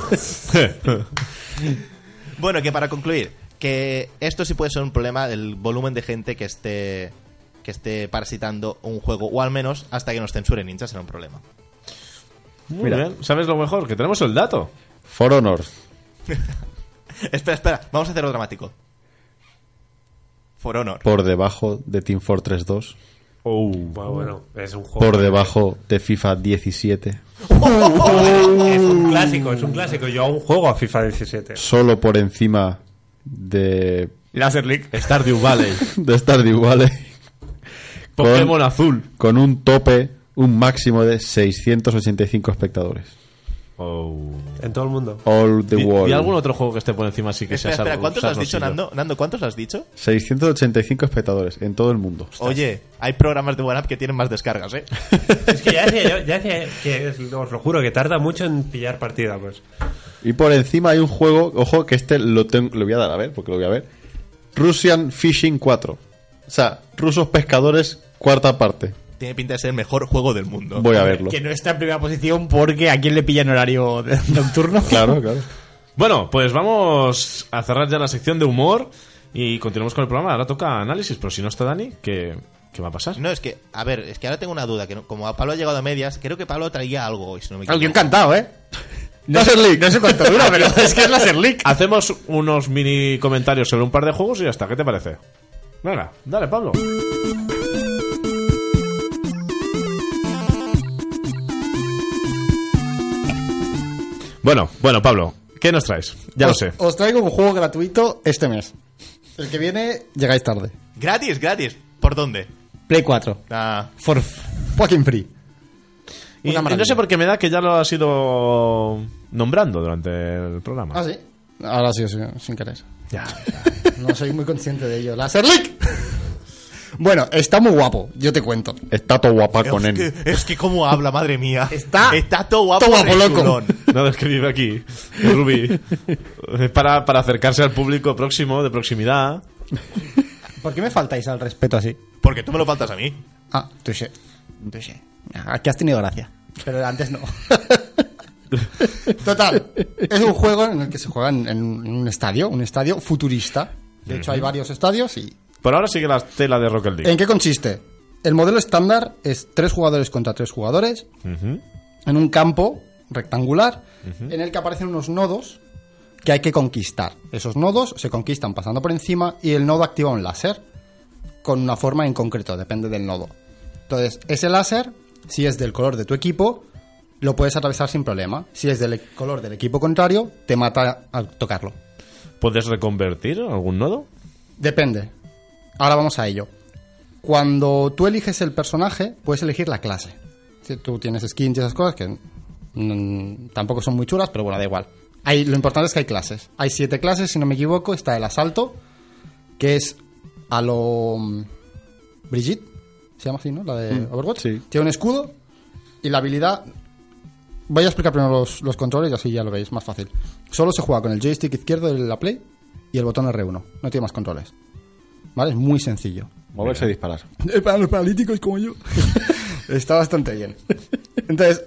bueno, que para concluir, que esto sí puede ser un problema del volumen de gente que esté parasitando un juego, o al menos hasta que nos censuren Ninja será un problema. Muy bien. ¿Sabes lo mejor? Que tenemos el dato. For Honor. Espera, vamos a hacerlo dramático. For Honor. Por debajo de Team Fortress 2. Bueno, es un juego. Por debajo de FIFA 17. Es un clásico. Yo aún juego a FIFA 17. Solo por encima de Laser League. Stardew Valley. de Stardew Valley. Pokémon azul. Con un tope, un máximo de 685 espectadores. En todo el mundo. All the world. ¿Y algún otro juego que esté por encima así que sea Espera, ¿cuántos has dicho, sarnosillo? Nando? Nando, ¿cuántos has dicho? 685 espectadores en todo el mundo. Oye, hay programas de OneUp que tienen más descargas, ¿eh? Es que ya decía que os lo juro, que tarda mucho en pillar partida, pues. Y por encima hay un juego, ojo, que lo voy a dar a ver, porque lo voy a ver. Russian Fishing 4. O sea, rusos pescadores, cuarta parte. Tiene pinta de ser el mejor juego del mundo. Voy a verlo. Que no está en primera posición porque a quién le pilla en horario nocturno. Claro, claro. Bueno, pues vamos a cerrar ya la sección de humor y continuamos con el programa. Ahora toca análisis, pero si no está Dani, ¿qué va a pasar? No, es que, a ver, es que ahora tengo una duda, que como a Pablo ha llegado a medias, creo que Pablo traía algo hoy, si no me equivoco. Yo encantado, ¿eh? No sé cuánto dura, pero es que es Laser League. Hacemos unos mini comentarios sobre un par de juegos y ya está. ¿Qué te parece? Venga, dale, Pablo. Bueno, Pablo, ¿qué nos traes? Ya lo sé. Os traigo un juego gratuito este mes. El que viene, llegáis tarde. Gratis. ¿Por dónde? Play 4. Ah, For fucking free. Y Una no maravilla. sé por qué me da que ya lo has ido nombrando durante el programa. Ah, sí. Ahora sí, sin querer. Ya. No soy muy consciente de ello. ¡Laser League! Bueno, está muy guapo, yo te cuento. Está todo guapa con él. es que cómo habla, madre mía. Está todo guapo, todo guapo, de loco. chulón. No, es que vive aquí, el Ruby. Es para acercarse al público próximo, de proximidad. ¿Por qué me faltáis al respeto así? Porque tú me lo faltas a mí. Ah, touché. Aquí has tenido gracia. Pero antes no. Total, es un juego en el que se juega en un estadio futurista. De hecho, hay varios estadios y... Por ahora sigue la tela de Rocket League. ¿En qué consiste? El modelo estándar es 3 jugadores contra 3 jugadores Ujú. en un campo rectangular en el que aparecen unos nodos que hay que conquistar. Esos nodos se conquistan pasando por encima y el nodo activa un láser con una forma en concreto, depende del nodo. Entonces, ese láser, si es del color de tu equipo, lo puedes atravesar sin problema. Si es del color del equipo contrario, te mata al tocarlo. ¿Puedes reconvertir algún nodo? Depende. Ahora vamos a ello. Cuando tú eliges el personaje, puedes elegir la clase. Si tú tienes skins y esas cosas que tampoco son muy chulas, pero bueno, da igual. Lo importante es que hay clases. Hay 7 clases, si no me equivoco. Está el asalto, que es a lo... Brigitte, se llama así, ¿no? La de Overwatch. sí. Tiene un escudo y la habilidad... Voy a explicar primero los controles y así ya lo veis, más fácil. Solo se juega con el joystick izquierdo de la Play y el botón R1. No tiene más controles. ¿Vale? Es muy sencillo. Moverse y disparar. Para los paralíticos como yo. Está bastante bien. Entonces,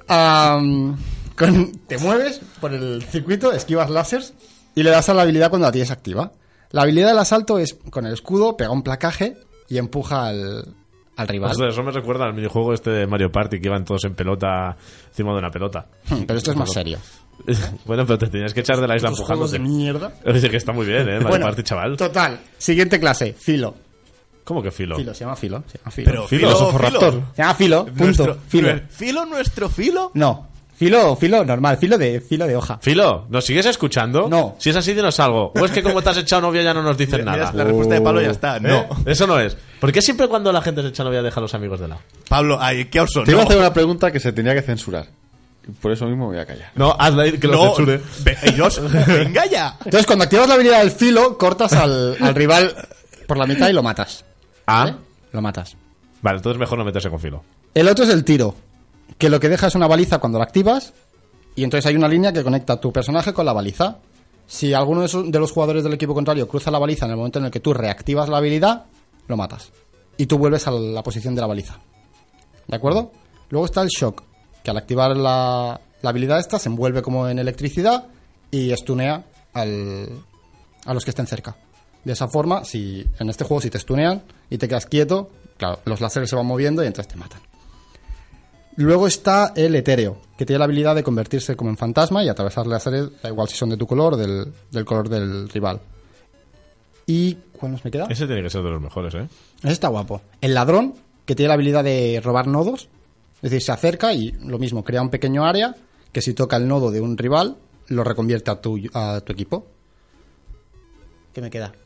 te mueves por el circuito, esquivas láseres y le das a la habilidad cuando la tienes activa. La habilidad del asalto es, con el escudo, pega un placaje y empuja al rival. Ostras, eso me recuerda al minijuego este de Mario Party, que iban todos en pelota encima de una pelota. Pero esto es más serio. Bueno, pero te tenías que echar de la isla Estos juegos empujándote. de mierda. Oye, que está muy bien, Mario Bueno, Party, chaval. Total. Siguiente clase, Filo. ¿Cómo que filo? Se llama Filo. Pero Filo, Filo. Se llama Filo, punto. ¿Filo nuestro filo? No. Filo normal, filo de hoja. Filo, ¿nos sigues escuchando? No. Si es así, dinos algo. O es que como te has echado novia ya no nos dices Mira, nada. la respuesta de Pablo ya está. No. Eso no es. ¿Por qué siempre cuando la gente se echa novia deja a los amigos de lado? Pablo, ay, qué oso. Te iba a No. hacer una pregunta que se tenía que censurar. Por eso mismo me voy a callar. No, hazla ahí, que lo No, censure. venga ya. Entonces, cuando activas la habilidad del filo, cortas al rival por la mitad y lo matas. Ah, ¿Vale? Lo matas. vale, entonces mejor no meterse con filo. El otro es el tiro, que lo que deja es una baliza cuando la activas y entonces hay una línea que conecta tu personaje con la baliza. Si alguno de los jugadores del equipo contrario cruza la baliza en el momento en el que tú reactivas la habilidad, lo matas. Y tú vuelves a la posición de la baliza. ¿De acuerdo? Luego está el shock, que al activar la habilidad esta se envuelve como en electricidad y stunea a los que estén cerca. De esa forma, si en este juego si te stunean y te quedas quieto, claro, los láseres se van moviendo y entonces te matan. Luego está el etéreo, que tiene la habilidad de convertirse como en fantasma y atravesar láseres, da igual si son de tu color o del color del rival. ¿Y cuál nos me queda? Ese tiene que ser de los mejores, ¿eh? Ese está guapo. El ladrón, que tiene la habilidad de robar nodos, es decir, se acerca y lo mismo, crea un pequeño área que si toca el nodo de un rival, lo reconvierte a tu equipo. ¿Qué me queda?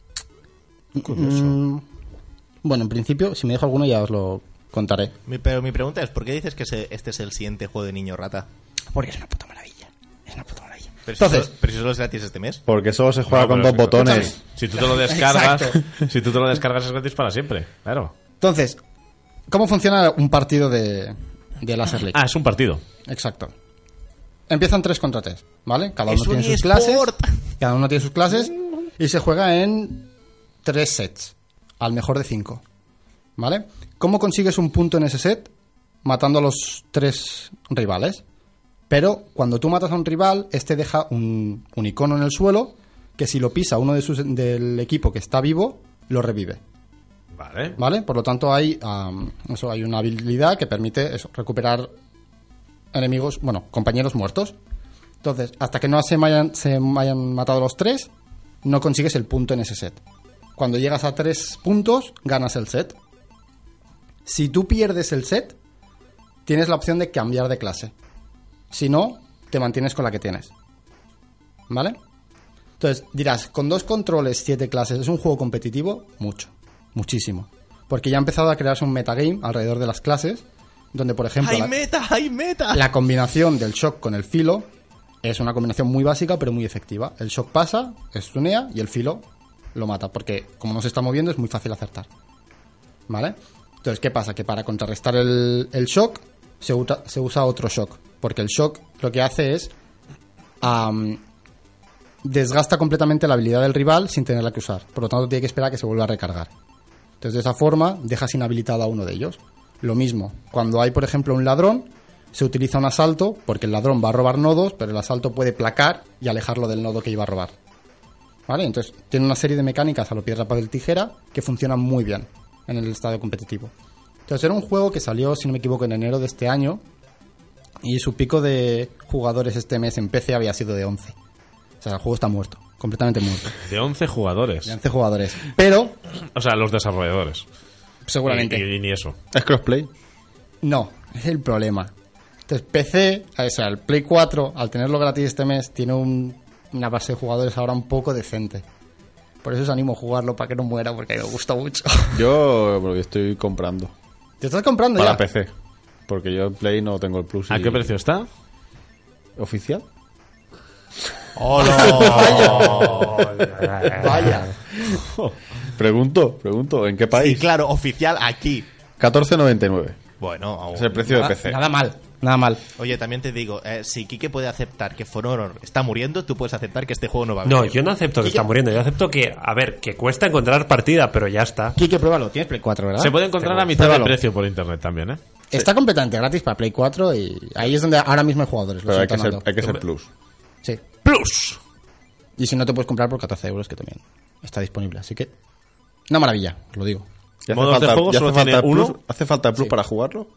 Bueno, en principio, si me dejo alguno ya os lo contaré. Pero mi pregunta es, ¿por qué dices que este es el siguiente juego de niño rata? Porque es una puta maravilla. Es una puta maravilla. Pero si solo es gratis este mes. Porque solo se juega No, con pero dos botones. Si tú te lo descargas, Exacto. si tú te lo descargas es gratis para siempre. Claro. Entonces, ¿cómo funciona un partido de Laser League? Ah, es un partido. Exacto. Empiezan 3 contra 3, ¿vale? Cada uno Es un tiene sus clases. eSport. Cada uno tiene sus clases y se juega en 3 sets, al mejor de 5. ¿Vale? ¿Cómo consigues un punto en ese set? Matando a los 3 rivales. Pero cuando tú matas a un rival, este deja un icono en el suelo que si lo pisa uno del equipo que está vivo, lo revive. Vale. ¿Vale? Por lo tanto, hay una habilidad que permite recuperar enemigos, compañeros muertos. Entonces, hasta que no se hayan matado los 3, no consigues el punto en ese set. Cuando llegas a 3 puntos, ganas el set. Si tú pierdes el set, tienes la opción de cambiar de clase. Si no, te mantienes con la que tienes. ¿Vale? Entonces, dirás, con 2 controles, 7 clases, ¿es un juego competitivo? Mucho, muchísimo. Porque ya ha empezado a crearse un metagame alrededor de las clases, donde, por ejemplo, ¡Hay meta! la combinación del shock con el filo es una combinación muy básica, pero muy efectiva. El shock pasa, stunea y el filo lo mata, porque como no se está moviendo es muy fácil acertar. ¿Vale? Entonces, ¿qué pasa? Que para contrarrestar el shock se usa otro shock, porque el shock lo que hace es desgasta completamente la habilidad del rival sin tenerla que usar. Por lo tanto, tiene que esperar a que se vuelva a recargar. Entonces, de esa forma, dejas inhabilitado a uno de ellos. Lo mismo, cuando hay, por ejemplo, un ladrón, se utiliza un asalto, porque el ladrón va a robar nodos, pero el asalto puede placar y alejarlo del nodo que iba a robar. ¿Vale? Entonces, tiene una serie de mecánicas a lo piedra, papel, tijera que funcionan muy bien en el estado competitivo. Entonces, era un juego que salió, si no me equivoco, en enero de este año, y su pico de jugadores este mes en PC había sido de 11. O sea, el juego está muerto, completamente muerto. De 11 jugadores. De 11 jugadores. Pero, O sea, los desarrolladores. seguramente... Y ni eso. ¿Es crossplay? No, es el problema. Entonces, PC, o sea, el Play 4, al tenerlo gratis este mes, tiene una base de jugadores ahora un poco decente. Por eso os animo a jugarlo para que no muera, porque me gusta mucho. Yo lo estoy comprando. ¿Te estás comprando Para ya? PC. Porque yo en Play no tengo el Plus. ¿A y- qué precio está? ¿Oficial? Vaya. Pregunto, ¿en qué Y país? claro, oficial aquí. 14,99. Bueno, aún. Es el precio de PC. Nada mal, nada mal. Oye, también te digo, si Quique puede aceptar que For Honor está muriendo, tú puedes aceptar que este juego no va a venir. No, yo no acepto que está muriendo. Yo acepto que, a ver, que cuesta encontrar partida, pero ya está. Kike, pruébalo. Tienes Play 4, ¿verdad? Se puede encontrar a mitad de Pruébalo. precio por internet también, ¿eh? Está completamente gratis para Play 4 y ahí es donde ahora mismo hay jugadores. Lo Pero hay siento, que ser Nando. Plus. Sí. +. Y si no, te puedes comprar por 14 euros, que también está disponible. Así que, una maravilla, os lo digo. ¿Y Modos de juego ya solo hace falta tiene el Plus? uno? ¿Hace falta el Plus para jugarlo?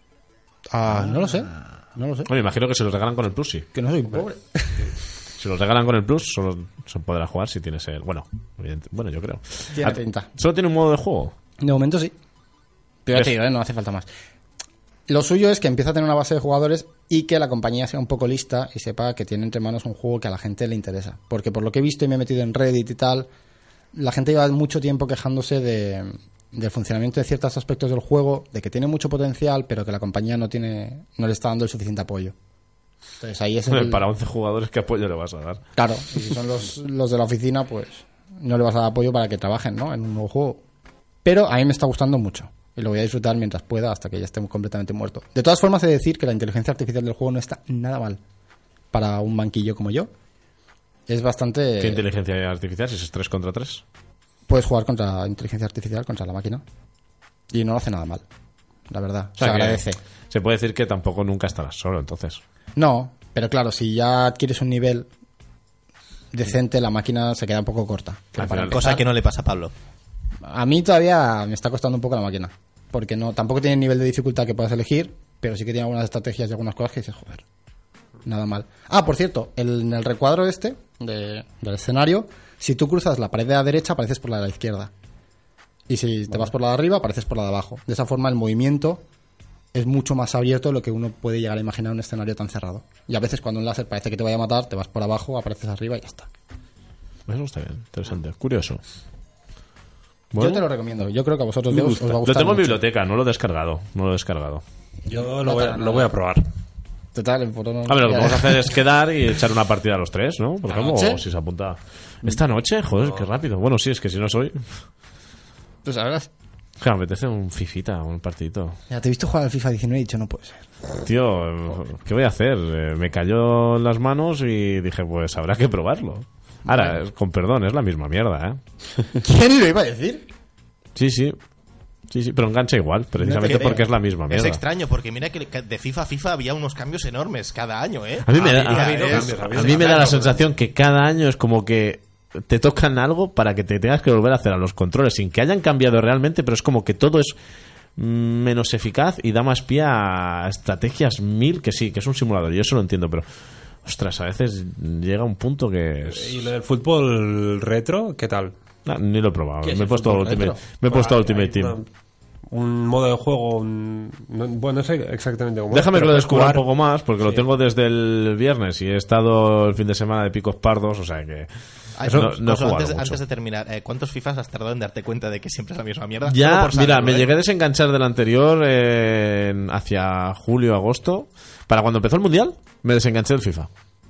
No lo sé. No lo sé. Bueno, imagino que se los regalan con el Plus, sí. Que no soy pobre. Si los regalan con el Plus, solo se podrá jugar si tienes el... Bueno, bueno, yo creo. Tiene Ah, pinta. ¿Solo tiene un modo de juego? De momento sí. Pero ya ¿Ves? te digo, no hace falta más. Lo suyo es que empiece a tener una base de jugadores y que la compañía sea un poco lista y sepa que tiene entre manos un juego que a la gente le interesa. Porque por lo que he visto y me he metido en Reddit y tal, la gente lleva mucho tiempo quejándose del funcionamiento de ciertos aspectos del juego, de que tiene mucho potencial, pero que la compañía no le está dando el suficiente apoyo. Entonces ahí es el... Para 11 jugadores, ¿qué apoyo le vas a dar? Claro, y si son los de la oficina, pues no le vas a dar apoyo para que trabajen, ¿no?, en un nuevo juego. Pero a mí me está gustando mucho y lo voy a disfrutar mientras pueda hasta que ya esté completamente muerto. De todas formas, he de decir que la inteligencia artificial del juego no está nada mal para un banquillo como yo. Es bastante... ¿Qué inteligencia artificial? Si es 3 contra 3. Puedes jugar contra inteligencia artificial, contra la máquina, y no lo hace nada mal, la verdad. O sea, se que agradece. Se puede decir que tampoco nunca estarás solo, entonces. No, pero claro, si ya adquieres un nivel decente, la máquina se queda un poco corta. Pero Al para final, Cosa que no le pasa a Pablo. A mí todavía me está costando un poco la máquina. Porque tampoco tiene nivel de dificultad que puedas elegir, pero sí que tiene algunas estrategias y algunas cosas que dices, joder, nada mal. Ah, por cierto, en el recuadro del escenario, si tú cruzas la pared de la derecha, apareces por la de la izquierda. Y si te vas por la de arriba, apareces por la de abajo. De esa forma el movimiento es mucho más abierto de lo que uno puede llegar a imaginar en un escenario tan cerrado. Y a veces cuando un láser parece que te vaya a matar, te vas por abajo, apareces arriba y ya está. Eso está bien, interesante, curioso. Yo te lo recomiendo. Yo creo que a vosotros dos os va a Lo gustar tengo en mucho. biblioteca, no lo he descargado. Yo lo voy a probar. Total, en foto no... A ver, lo que vamos a hacer es quedar y echar una partida a los tres, ¿no? Por ejemplo, noche? o si se apunta. ¿Esta noche? Joder, qué rápido. Bueno, sí, es que si no soy... Tú sabrás. Claro, me apetece un fifita, un partidito. Ya te he visto jugar al FIFA 19 y he dicho, no puede ser. Tío, ¿qué voy a hacer? Me cayó en las manos y dije, pues habrá que probarlo. Ahora, con perdón, es la misma mierda, ¿eh? ¿Quién lo iba a decir? Sí, pero engancha igual, precisamente creo. porque es la misma Es mierda. extraño, porque mira que de FIFA a FIFA había unos cambios enormes cada año, ¿eh? A mí me da, Había- a es- mí me da la sensación que cada año es como que te tocan algo para que te tengas que volver a hacer a los controles sin que hayan cambiado realmente, pero es como que todo es menos eficaz y da más pie a estrategias que sí, que es un simulador, yo eso lo entiendo, pero ostras, a veces llega un punto que ¿Y lo del fútbol retro? ¿Qué tal? Ni lo he probado, ¿Qué es me he el puesto fútbol Ultimate, retro? me he puesto Hay Ultimate una- Team. un modo de juego, no sé exactamente cómo. Déjame que lo descubra un jugar. poco más, porque lo Sí. tengo desde el viernes y he estado el fin de semana de picos pardos, o sea que... Ay, no he jugado antes, mucho. antes de terminar, ¿cuántos FIFAs has tardado en darte cuenta de que siempre es la misma mierda? Solo Ya, por saberlo, mira, me ¿eh? llegué a desenganchar del anterior hacia julio, agosto. Para cuando empezó el Mundial, me desenganché del FIFA.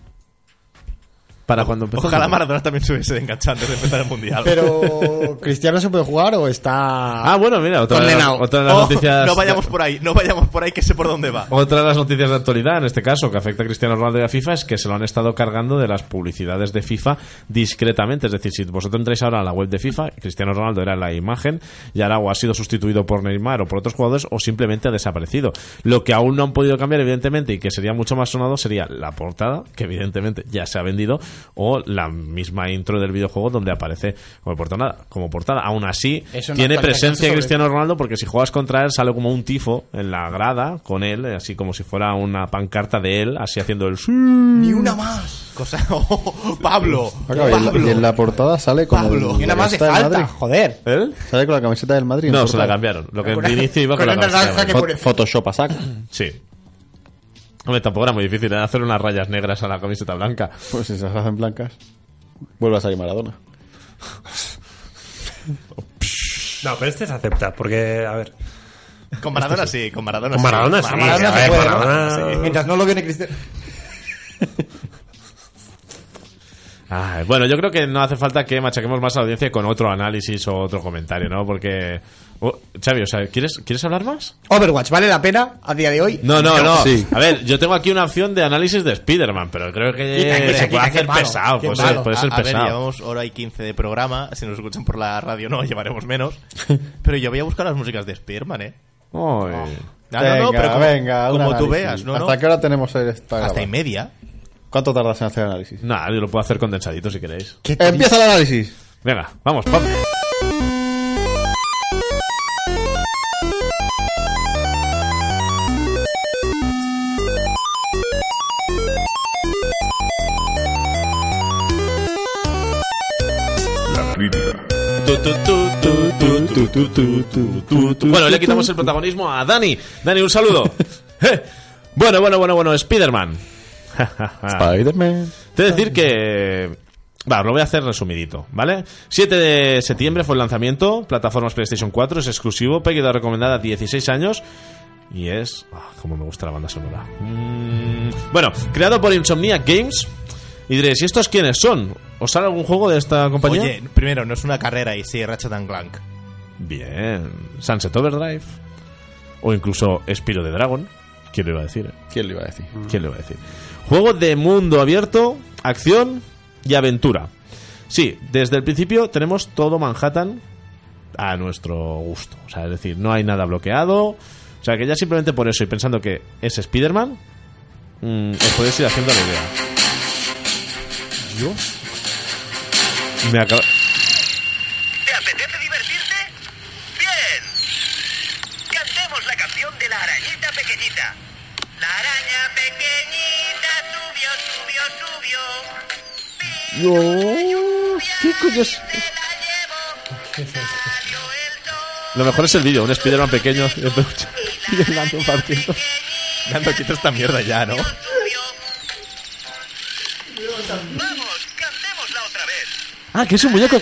Para cuando empezó Ojalá el Mundial. Maradona también se hubiese enganchado antes de empezar el Mundial. Pero ¿Cristiano se puede jugar o está Ah, bueno, mira, otra de condenado? las Oh, noticias... no vayamos por ahí, que sé por dónde va. Otra de las noticias de actualidad, en este caso, que afecta a Cristiano Ronaldo y a FIFA, es que se lo han estado cargando de las publicidades de FIFA discretamente. Es decir, si vosotros entráis ahora a la web de FIFA, Cristiano Ronaldo era la imagen y ahora o ha sido sustituido por Neymar o por otros jugadores o simplemente ha desaparecido. Lo que aún no han podido cambiar, evidentemente, y que sería mucho más sonado, sería la portada, que evidentemente ya se ha vendido, o la misma intro del videojuego donde aparece como portada. Aún así, Es una tiene actualización presencia sobre- Cristiano Ronaldo, porque si juegas contra él sale como un tifo en la grada con él, así como si fuera una pancarta de él, así haciendo el... Ni una más. Cosa... Pablo. Acá, y en la portada sale con Pablo. Y una más de camiseta del falta, Madrid. joder. ¿Él? Sale con la camiseta del Madrid. en No, se la portada. cambiaron. Lo que Con de inicio iba con la una camiseta naranja de que Madrid. pone- Photoshop a saco. Sí. Hombre, tampoco era muy difícil hacer unas rayas negras a la camiseta blanca. Pues si se las hacen blancas, vuelve a salir Maradona. No, pero este se acepta, porque, a ver. Con Maradona sí, con Maradona Con sí. Maradona sí. Maradona a se ver, puede, ¿no? Maradona- Mientras no lo viene Cristiano. Ay, bueno, yo creo que no hace falta que machaquemos más a la audiencia con otro análisis o otro comentario, ¿no? Porque... Xavi, o sea, ¿quieres hablar más? Overwatch, ¿vale la pena a día de hoy? No. Sí. A ver, yo tengo aquí una opción de análisis de Spider-Man, pero creo que Quita, se puede qué hacer malo, pesado. qué Puede malo. ser A ver, pesado. llevamos hora y 15 de programa. Si nos escuchan por la radio no, llevaremos menos. Pero yo voy a buscar las músicas de Spider-Man, ¿eh? Ay. No, pero como un tú análisis. veas, ¿no? ¿Hasta qué hora tenemos esta Hasta grabada? y media. ¿Cuánto tardas en hacer análisis? Nada, yo lo puedo hacer condensadito si queréis. Empieza el análisis. Venga, vamos, Pablo. La crítica. Bueno, le quitamos el protagonismo a Dani. Dani, un saludo. Bueno, Spider-Man. Spider-Man. Te he de decir que... Va, lo voy a hacer resumidito, ¿vale? 7 de septiembre fue el lanzamiento, plataformas PlayStation 4, es exclusivo, pegada recomendada 16 años y es... como me gusta la banda sonora. Bueno, creado por Insomniac Games. Y diréis, ¿y estos quiénes son? ¿Os sale algún juego de esta compañía? Oye, primero, no es una carrera y sí, Ratchet and Clank. Bien. Sunset Overdrive. O incluso Spyro the Dragon. ¿Quién lo iba a decir? ¿Quién lo iba a decir? ¿Quién lo iba a decir? Juego de mundo abierto, acción y aventura. Sí, desde el principio tenemos todo Manhattan a nuestro gusto. O sea, es decir, no hay nada bloqueado. O sea, que ya simplemente por eso y pensando que es Spider-Man, os podéis ir haciendo la idea. Dios. Me acaba... ¿Te apetece divertirte? ¡Bien! Cantemos la canción de la arañita pequeñita. La araña pequeñita subió, subió, subió. ¿Qué coño es? Se la llevó. Salió el sol. Lo mejor es el vídeo, un Spider-Man pequeño de peluche y el gato partiendo. Dando quita esta mierda ya, ¿no? Vamos, cantémosla otra vez. Ah, que es un muñeco.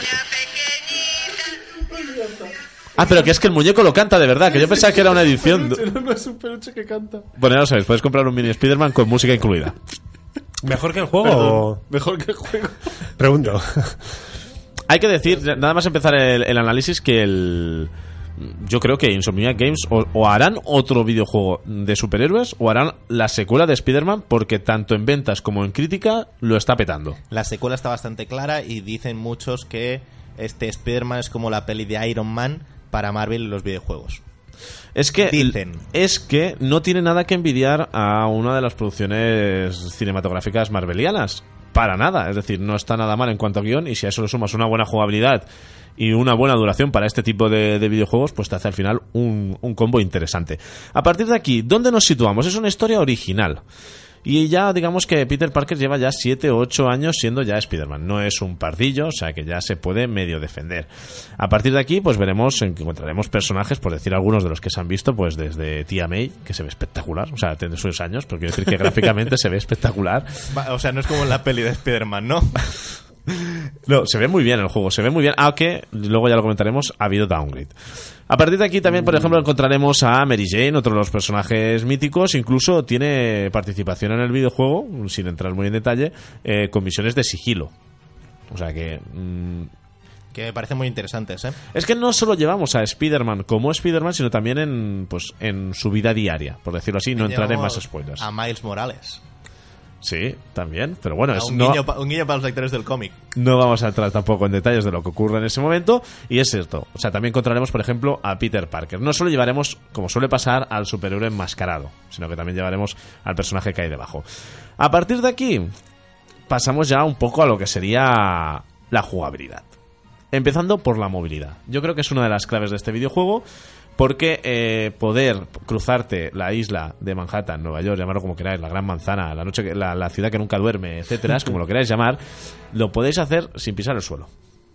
Ah, pero que es que el muñeco lo canta de verdad, que yo pensaba que era una edición. No es un peluche que canta. Bueno, ya lo sabéis, puedes comprar un mini Spider-Man con música incluida. ¿Mejor que el juego? o- Mejor que el juego. Pregunto. Hay que decir, nada más empezar el análisis, que yo creo que Insomniac Games o harán otro videojuego de superhéroes o harán la secuela de Spider-Man, porque tanto en ventas como en crítica lo está petando. La secuela está bastante clara y dicen muchos que este Spider-Man es como la peli de Iron Man para Marvel en los videojuegos. Es que Dicen. no tiene nada que envidiar a una de las producciones cinematográficas marvelianas. Para nada. Es decir, no está nada mal en cuanto a guión, y si a eso le sumas una buena jugabilidad y una buena duración para este tipo de videojuegos, pues te hace al final un combo interesante. A partir de aquí, ¿dónde nos situamos? Es una historia original. Y ya digamos que Peter Parker lleva ya 7 o 8 años siendo ya Spider-Man. No es un pardillo, o sea que ya se puede medio defender. A partir de aquí, pues veremos, encontraremos personajes, por decir algunos de los que se han visto, pues desde Tía May, que se ve espectacular, o sea, tiene sus años, pero quiero decir que gráficamente se ve espectacular. O sea, no es como en la peli de Spider-Man, ¿no? No, se ve muy bien el juego, se ve muy bien, aunque luego ya lo comentaremos, ha habido downgrade. A partir de aquí también, por ejemplo, encontraremos a Mary Jane, otro de los personajes míticos, incluso tiene participación en el videojuego, sin entrar muy en detalle, con misiones de sigilo. O sea que... Que me parecen muy interesantes, ¿eh? Es que no solo llevamos a Spider-Man como Spider-Man, sino también en su vida diaria, por decirlo así, no entraré en más spoilers. A Miles Morales. Sí, también, pero bueno, Un guiño para los lectores del cómic. No vamos a entrar tampoco en detalles de lo que ocurre en ese momento. Y es cierto, o sea, también encontraremos, por ejemplo, a Peter Parker. No solo llevaremos, como suele pasar, al superhéroe enmascarado, sino que también llevaremos al personaje que hay debajo. A partir de aquí, pasamos ya un poco a lo que sería la jugabilidad. Empezando por la movilidad. Yo creo que es una de las claves de este videojuego, porque poder cruzarte la isla de Manhattan, Nueva York, llamarlo como queráis, la gran manzana, la ciudad que nunca duerme, etcétera, es como lo queráis llamar, lo podéis hacer sin pisar el suelo.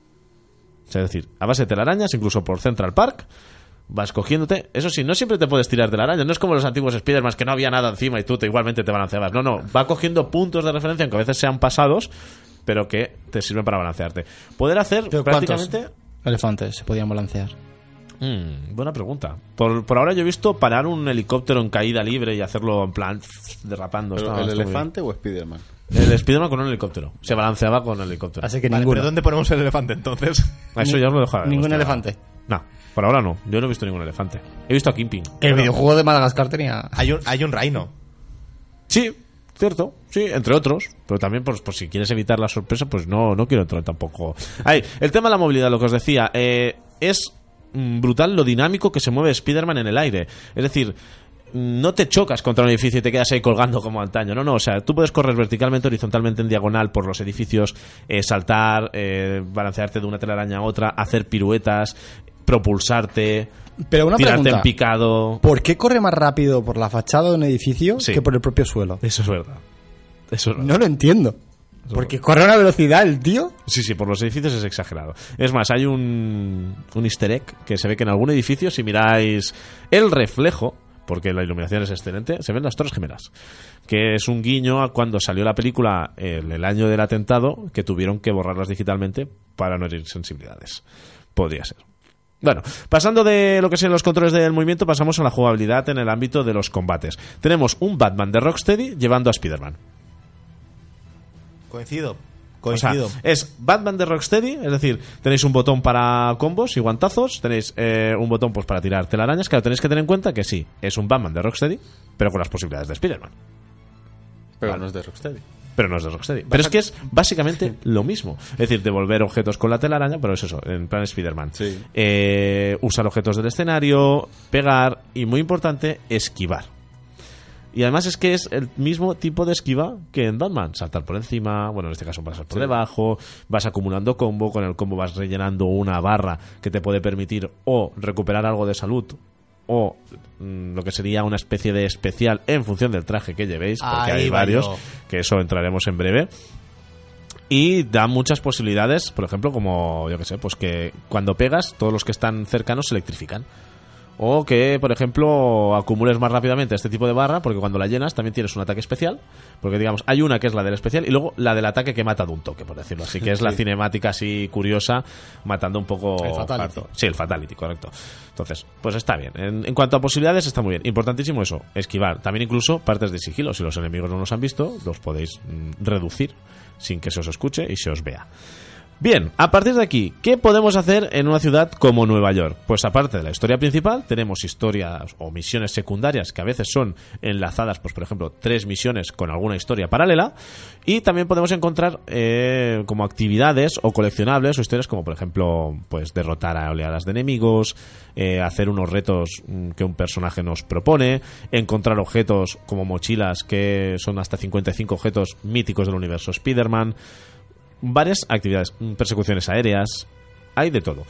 O sea, es decir, a base de telarañas, incluso por Central Park, vas cogiéndote. Eso sí, no siempre te puedes tirar telarañas, no es como los antiguos Spider-Man que no había nada encima y tú igualmente te balanceabas. No, va cogiendo puntos de referencia, aunque a veces sean pasados, pero que te sirven para balancearte. Poder hacer prácticamente... ¿Cuántos elefantes se podían balancear? Buena pregunta. Por ahora yo he visto parar un helicóptero en caída libre y hacerlo en plan derrapando. ¿Pero el elefante o Spider-Man? El Spider-Man con un helicóptero. Se balanceaba con el helicóptero. Así que Vale, ninguno. ¿pero dónde ponemos el elefante entonces? Eso ya os lo dejo a ver. Ningún elefante. No, por ahora no. Yo no he visto ningún elefante. He visto a Kingpin. Que el videojuego de Madagascar tenía... Hay un reino. Sí, cierto. Sí, entre otros. Pero también por si quieres evitar la sorpresa, pues no quiero entrar tampoco. Ahí, el tema de la movilidad, lo que os decía, es brutal lo dinámico que se mueve Spider-Man en el aire. Es decir, no te chocas contra un edificio y te quedas ahí colgando como antaño. No, o sea, tú puedes correr verticalmente, horizontalmente, en diagonal por los edificios, saltar, balancearte de una telaraña a otra, hacer piruetas, propulsarte, Pero una tirarte pregunta. en picado. ¿Por qué corre más rápido por la fachada de un edificio Sí. que por el propio suelo? Eso es verdad. Eso es verdad. No lo entiendo. Porque corre a una velocidad el tío. Sí, por los edificios es exagerado. Es más, hay un easter egg que se ve que en algún edificio, si miráis el reflejo, porque la iluminación es excelente, se ven las Torres Gemelas, que es un guiño a cuando salió la película el año del atentado, que tuvieron que borrarlas digitalmente para no herir sensibilidades. Podría ser. Bueno, pasando de lo que son los controles del movimiento, pasamos a la jugabilidad en el ámbito de los combates. Tenemos un Batman de Rocksteady llevando a Spider-Man. Coincido. O sea, es Batman de Rocksteady, es decir, tenéis un botón para combos y guantazos, tenéis un botón pues para tirar telarañas. Claro, tenéis que tener en cuenta que sí, es un Batman de Rocksteady, pero con las posibilidades de Spider-Man. Pero Vale. no es de Rocksteady. Pero no es de Rocksteady. Pero es que es básicamente lo mismo. Es decir, devolver objetos con la telaraña, pero es eso, en plan Spider-Man. Sí. Usar objetos del escenario, pegar y, muy importante, esquivar. Y además es que es el mismo tipo de esquiva que en Batman. Saltar por encima, bueno, en este caso pasar por debajo, vas acumulando combo, con el combo vas rellenando una barra que te puede permitir o recuperar algo de salud o lo que sería una especie de especial en función del traje que llevéis, porque Ahí hay va varios, yo. que eso entraremos en breve. Y da muchas posibilidades, por ejemplo, como, yo que sé, pues que cuando pegas, todos los que están cercanos se electrifican. O que, por ejemplo, acumules más rápidamente este tipo de barra, porque cuando la llenas también tienes un ataque especial. Porque, digamos, hay una que es la del especial y luego la del ataque que mata de un toque, por decirlo así, que es la cinemática así curiosa, matando un poco... El Fatality. Sí, el Fatality, correcto. Entonces, pues está bien. En cuanto a posibilidades, está muy bien. Importantísimo eso, esquivar. También incluso partes de sigilo. Si los enemigos no los han visto, los podéis reducir sin que se os escuche y se os vea. Bien, a partir de aquí, ¿qué podemos hacer en una ciudad como Nueva York? Pues aparte de la historia principal, tenemos historias o misiones secundarias que a veces son enlazadas, pues por ejemplo, 3 misiones con alguna historia paralela, y también podemos encontrar como actividades o coleccionables o historias como por ejemplo, pues derrotar a oleadas de enemigos, hacer unos retos que un personaje nos propone, encontrar objetos como mochilas que son hasta 55 objetos míticos del universo Spider-Man. Varias actividades, persecuciones aéreas, hay de todo.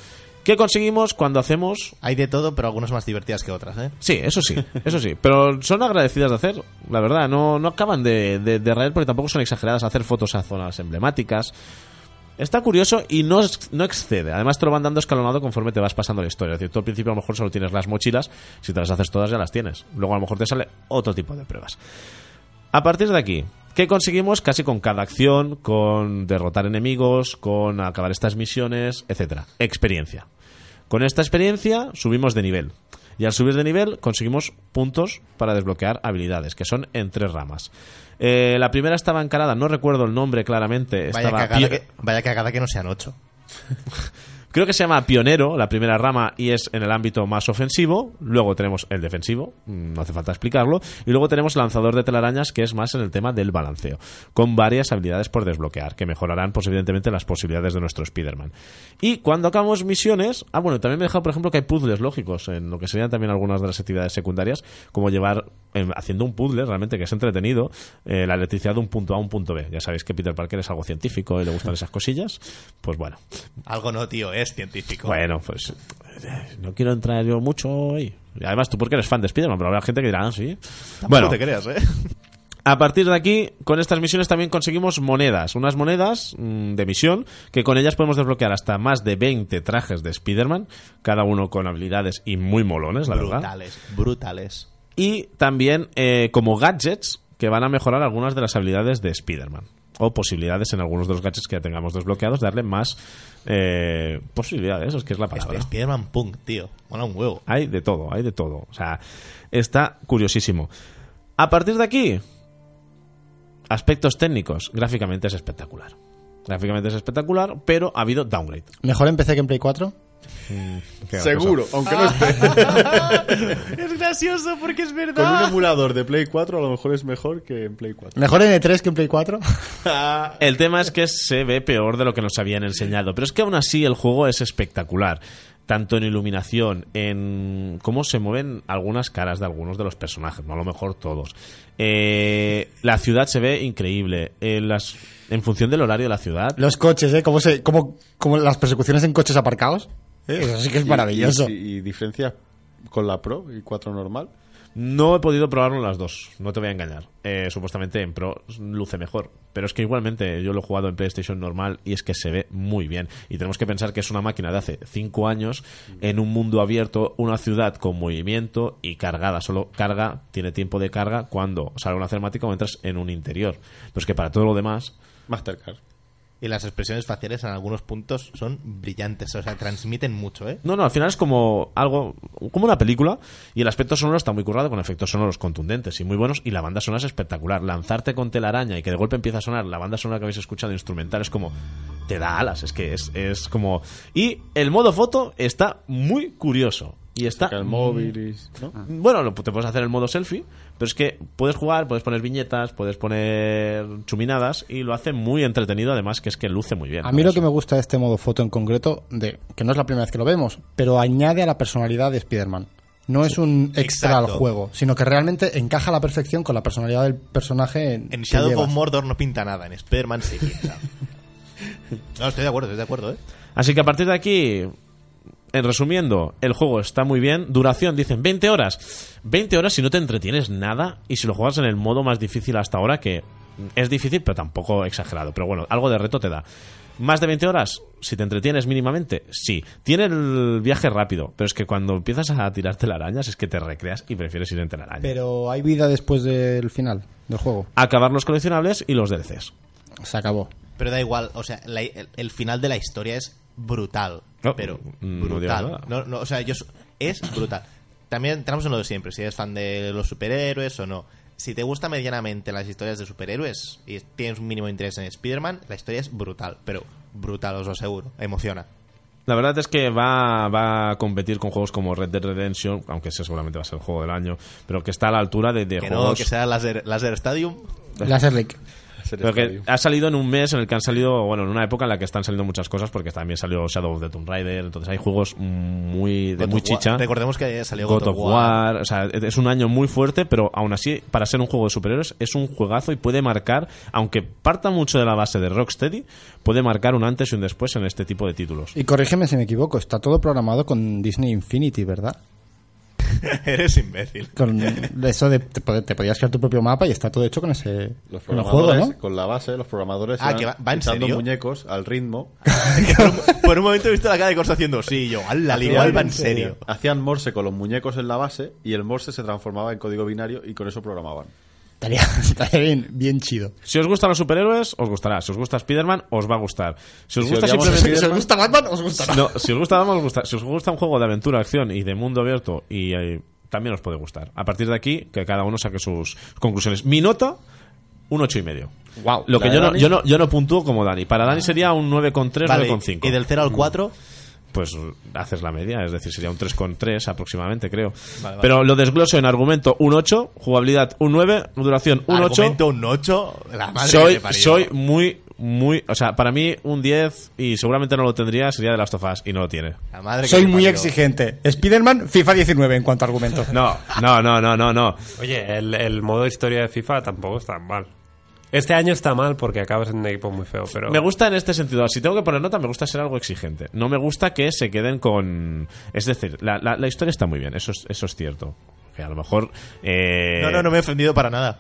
¿Qué conseguimos cuando hacemos? Hay de todo, pero algunas más divertidas que otras, ¿eh? Sí, eso sí. Pero son agradecidas de hacer, la verdad. No acaban de raer porque tampoco son exageradas. Hacer fotos a zonas emblemáticas. Está curioso y no excede. Además te lo van dando escalonado conforme te vas pasando la historia. Es decir, tú al principio a lo mejor solo tienes las mochilas. Si te las haces todas ya las tienes. Luego a lo mejor te sale otro tipo de pruebas. A partir de aquí, ¿qué conseguimos casi con cada acción? Con derrotar enemigos, con acabar estas misiones, etcétera. Experiencia. Con esta experiencia subimos de nivel. Y al subir de nivel conseguimos puntos para desbloquear habilidades, que son en 3 ramas. La primera estaba encarada, no recuerdo el nombre claramente. Vaya cagada que no sean 8. Creo que se llama Pionero, la primera rama, y es en el ámbito más ofensivo. Luego tenemos el defensivo, no hace falta explicarlo. Y luego tenemos Lanzador de telarañas, que es más en el tema del balanceo, con varias habilidades por desbloquear, que mejorarán pues evidentemente las posibilidades de nuestro Spider-Man. Y cuando acabamos misiones... bueno, también me he dejado, por ejemplo, que hay puzzles lógicos, en lo que serían también algunas de las actividades secundarias, como llevar, haciendo un puzzle realmente que es entretenido, la electricidad de un punto A a un punto B. Ya sabéis que Peter Parker es algo científico y le gustan esas cosillas. Pues bueno. Algo no, tío, es científico. Bueno, pues no quiero entrar yo mucho hoy. Y además tú porque eres fan de Spider-Man, pero habrá gente que dirá, sí. Bueno, te creas, ¿eh? A partir de aquí, con estas misiones también conseguimos monedas. Unas monedas de misión, que con ellas podemos desbloquear hasta más de 20 trajes de Spider-Man, cada uno con habilidades y muy molones, la verdad. Brutales. Y también como gadgets que van a mejorar algunas de las habilidades de Spider-Man. O posibilidades en algunos de los gadgets que ya tengamos desbloqueados, darle más posibilidades, es que es la palabra. Spider-Man Punk, tío, mola un huevo. Hay de todo. O sea, está curiosísimo. A partir de aquí, aspectos técnicos. Gráficamente es espectacular, pero ha habido downgrade. ¿Mejor en PC que en Play 4? Seguro, aunque no esté. Es gracioso porque es Con verdad. un emulador de Play 4 a lo mejor es mejor que en Play 4. ¿Mejor en E3 que en Play 4? El tema es que se ve peor de lo que nos habían enseñado, pero es que aún así el juego es espectacular. Tanto en iluminación, en cómo se mueven algunas caras de algunos de los personajes, no a lo mejor todos. La ciudad se ve increíble. En función del horario de la ciudad. Los coches, como las persecuciones en coches aparcados. Eso sí que es maravilloso. ¿Y diferencia con la Pro y 4 normal? No he podido probarlo en las dos, no te voy a engañar. Supuestamente en Pro luce mejor, pero es que igualmente yo lo he jugado en PlayStation normal y es que se ve muy bien. Y tenemos que pensar que es una máquina de hace 5 años en un mundo abierto, una ciudad con movimiento y cargada. Solo tiene tiempo de carga cuando sale una cinemática o entras en un interior. Pero es que para todo lo demás... Mastercard. Y las expresiones faciales en algunos puntos son brillantes, o sea, transmiten mucho, ¿eh? No, al final es como una película y el aspecto sonoro está muy currado con efectos sonoros contundentes y muy buenos y la banda sonora es espectacular. Lanzarte con telaraña y que de golpe empieza a sonar la banda sonora que habéis escuchado instrumental es como... te da alas, es que es como... Y el modo foto está muy curioso. Y está... el móvil, ¿no? Bueno, te puedes hacer el modo selfie, pero es que puedes jugar, puedes poner viñetas, puedes poner chuminadas y lo hace muy entretenido, además que es que luce muy bien. A mí lo que me gusta de este modo foto en concreto, que no es la primera vez que lo vemos, pero añade a la personalidad de Spider-Man. No es un extra al juego, sino que realmente encaja a la perfección con la personalidad del personaje. En Shadow of Mordor no pinta nada, en Spider-Man sí pinta. No, estoy de acuerdo, ¿eh? Así que a partir de aquí... En resumiendo, el juego está muy bien. Duración, dicen 20 horas. 20 horas si no te entretienes nada y si lo juegas en el modo más difícil hasta ahora, que es difícil pero tampoco exagerado. Pero bueno, algo de reto te da. ¿Más de 20 horas? Si te entretienes mínimamente, sí. Tiene el viaje rápido, pero es que cuando empiezas a tirarte telarañas es que te recreas y prefieres ir en telaraña. Pero hay vida después del final del juego. Acabar los coleccionables y los DLCs. Se acabó. Pero da igual, o sea, el final de la historia es brutal. No, pero no brutal. No, o sea, es brutal. También tenemos en lo de siempre, si eres fan de los superhéroes o no. Si te gusta medianamente las historias de superhéroes y tienes un mínimo interés en Spider-Man, la historia es brutal, pero brutal, os lo aseguro, emociona. La verdad es que va a competir con juegos como Red Dead Redemption, aunque ese seguramente va a ser el juego del año, pero que está a la altura de que juegos... no, que sea Laser Stadium. Laser League. Pero que ha salido en un mes en el que han salido, bueno, en una época en la que están saliendo muchas cosas, porque también salió Shadow of the Tomb Raider, entonces hay juegos muy chicha. Recordemos que salió God of War, o sea, es un año muy fuerte, pero aún así, para ser un juego de superhéroes, es un juegazo y puede marcar, aunque parta mucho de la base de Rocksteady, puede marcar un antes y un después en este tipo de títulos. Y corrígeme si me equivoco, está todo programado con Disney Infinity, ¿verdad? Eres imbécil. Con eso de te podías crear tu propio mapa y está todo hecho con ese Los con el programadores, juego, ¿no? con la base, los programadores Ah, que va en echando serio. muñecos al ritmo. Por un momento he visto la cara de Corso haciendo sí, yo, al igual va en serio. Hacían morse con los muñecos en la base y el morse se transformaba en código binario y con eso programaban. Estaría bien chido. Si os gustan los superhéroes, os gustará. Si os gusta Spider-Man, os va a gustar. Si os Si gusta odiamos simplemente... Si os gusta Batman, os gustará. No, si os gusta Batman, os gusta. Si os gusta un juego de aventura, acción y de mundo abierto, y también os puede gustar. A partir de aquí, que cada uno saque sus conclusiones. Mi nota, un 8,5. Wow. Lo que ¿La de yo no puntúo como Dani. Para Dani sería un 9,3, Vale, 9,5. y del 0 al 4, Pues haces la media, es decir, sería un 3,3 aproximadamente, creo. Vale. Pero lo desgloso en argumento un 8, jugabilidad un 9, duración un 8. argumento un 8, la madre que te parió. Soy muy, o sea, para mí un 10, y seguramente no lo tendría, sería de Last of Us, y no lo tiene. La madre que Soy te muy parió. exigente. Spider-Man, FIFA 19 en cuanto a argumento. No. Oye, el modo de historia de FIFA tampoco está mal. Este año está mal porque acabas en un equipo muy feo, pero... Me gusta en este sentido. Si tengo que poner nota, me gusta ser algo exigente. No me gusta que se queden con... Es decir, la historia está muy bien, eso es cierto. Que a lo mejor... No me he ofendido para nada.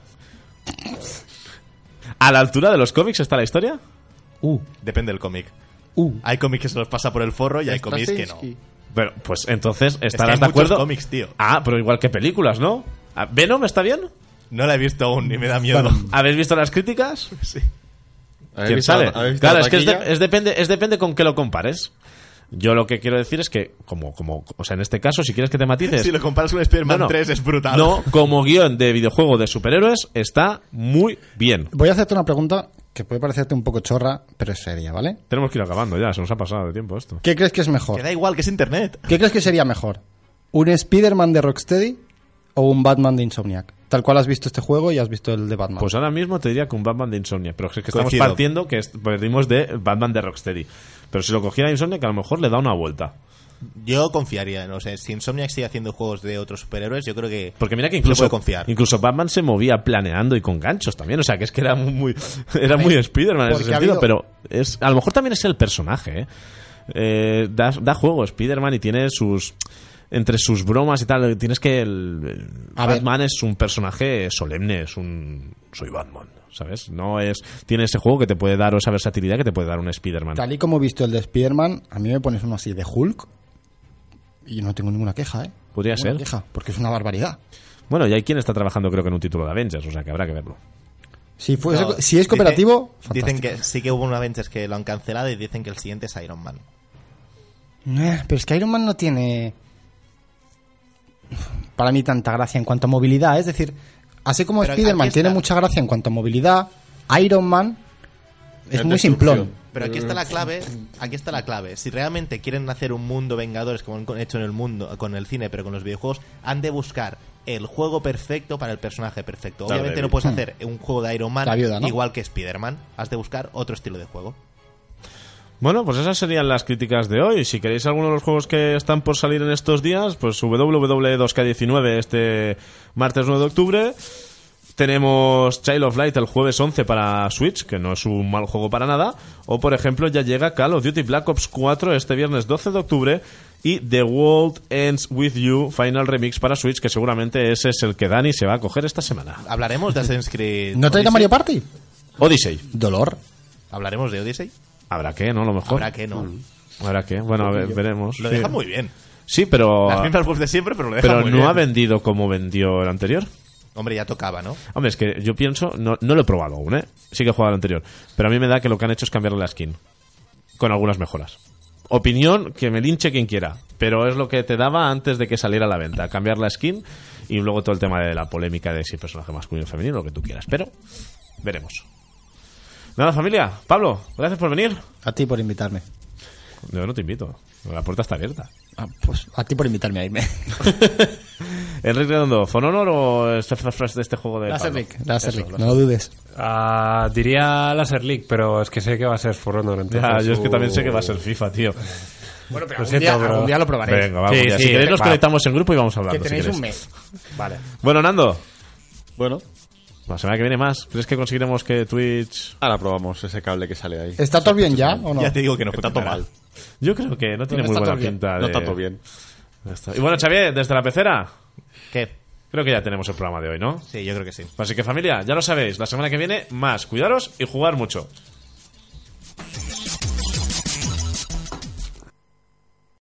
¿A la altura de los cómics está la historia? Depende del cómic. Hay cómics que se los pasa por el forro y hay cómics que no. Pero, pues entonces Es que estarás hay de muchos acuerdo. cómics, tío. Ah, pero igual que películas, ¿no? Ah, ¿Venom está bien? No la he visto aún ni me da miedo. ¿Habéis visto las críticas? Sí. ¿Quién sabe? ¿Habéis visto Claro, la es que taquilla? depende con qué lo compares. Yo lo que quiero decir es que, o sea, en este caso, si quieres que te matices... Si lo comparas con Spider-Man No, no. 3 es brutal. No, como guión de videojuego de superhéroes, está muy bien. Voy a hacerte una pregunta que puede parecerte un poco chorra, pero es seria, ¿vale? Tenemos que ir acabando ya, se nos ha pasado de tiempo esto. ¿Qué crees que es mejor? Que da igual, que es internet. ¿Qué crees que sería mejor? ¿Un Spider-Man de Rocksteady o un Batman de Insomniac? Tal cual has visto este juego y has visto el de Batman. Pues ahora mismo te diría que un Batman de Insomnia, pero es que estamos Coincido. partiendo que perdimos de Batman de Rocksteady. Pero si lo cogiera Insomnia, que a lo mejor le da una vuelta. Yo confiaría, no sé, si Insomniac sigue haciendo juegos de otros superhéroes, yo creo que Porque mira que se incluso, puede confiar. incluso Batman se movía planeando y con ganchos también. O sea, que es que era muy Spider-Man en ese porque ha sentido. habido- Pero a lo mejor también es el personaje, ¿eh? Da juego Spider-Man y tiene sus... Entre sus bromas y tal, tienes que... A ver. Batman es un personaje solemne, es un... Soy Batman, ¿sabes? No es... Tiene ese juego que te puede dar, o esa versatilidad que te puede dar un Spider-Man. Tal y como he visto el de Spider-Man, a mí me pones uno así de Hulk y no tengo ninguna queja, ¿eh? Podría Ninguna ser. queja, porque es una barbaridad. Bueno, y hay quien está trabajando creo que en un título de Avengers, o sea que habrá que verlo. Si, No, si es cooperativo, dicen fantástico. que sí que hubo un Avengers que lo han cancelado y dicen que el siguiente es Iron Man. Pero es que Iron Man no tiene para mí tanta gracia en cuanto a movilidad. Es decir, así como Pero Spider-Man aquí tiene está. mucha gracia en cuanto a movilidad, Iron Man es muy destrucción. simplón. Pero aquí está la clave, Si realmente quieren hacer un mundo Vengadores como han hecho en el mundo con el cine, pero con los videojuegos, han de buscar el juego perfecto para el personaje perfecto. Claro, Obviamente David. no puedes hacer un juego de Iron Man La viuda, ¿no? igual que Spider-Man. Has de buscar otro estilo de juego. Bueno, pues esas serían las críticas de hoy. Si queréis alguno de los juegos que están por salir en estos días, pues WWE2K19 este martes 9 de octubre. Tenemos Child of Light el jueves 11 para Switch, que no es un mal juego para nada. O, por ejemplo, ya llega Call of Duty Black Ops 4 este viernes 12 de octubre. Y The World Ends With You Final Remix para Switch, que seguramente ese es el que Dani se va a coger esta semana. Hablaremos de Assassin's Creed. ¿No traerá Odyssey? Mario Party? Odyssey. Dolor. Hablaremos de Odyssey. Habrá que, ¿no? A lo mejor. Habrá que no. Habrá que. Bueno, a ver, veremos. Lo Sí. deja muy bien. Sí, pero... Las mismas voces de siempre, pero lo deja Pero muy no bien. ha vendido como vendió el anterior. Hombre, ya tocaba, ¿no? Hombre, es que yo pienso, no lo he probado aún, ¿eh? Sí que he jugado al anterior. Pero a mí me da que lo que han hecho es cambiarle la skin. Con algunas mejoras. Opinión, que me linche quien quiera. Pero es lo que te daba antes de que saliera a la venta. Cambiar la skin y luego todo el tema de la polémica de si personaje masculino o femenino, lo que tú quieras. Pero veremos. Nada, familia. Pablo, gracias por venir. A ti por invitarme. Yo no te invito. La puerta está abierta. Pues a ti por invitarme a irme. Enrique Redondo, ¿For Honor o Fresh de este juego de Laser Pablo? League, Laser Eso, League, no lo dudes. Diría Laser League, pero es que sé que va a ser For Honor. Entonces, Ya, yo es que también sé que va a ser FIFA, tío. Bueno, pero Lo siento, pero- algún día lo probaréis. Venga, vamos. Sí, ya. sí, Si queréis nos va. conectamos en grupo y vamos a hablar. Que tenéis un mes. Vale. Bueno, Nando, Bueno, la semana que viene más. ¿Crees que conseguiremos que Twitch...? ahora probamos ese cable que sale ahí. ¿Está todo bien ya o no? Ya te digo que no Está todo mal. Yo creo que no tiene No muy está buena todo bien. pinta. No está todo bien. Ya está. Y bueno, Xavier, desde la pecera, ¿Qué? creo que ya tenemos el programa de hoy, ¿no? Sí, yo creo que sí. Así que familia, ya lo sabéis, la semana que viene más. Cuidaros y jugar mucho.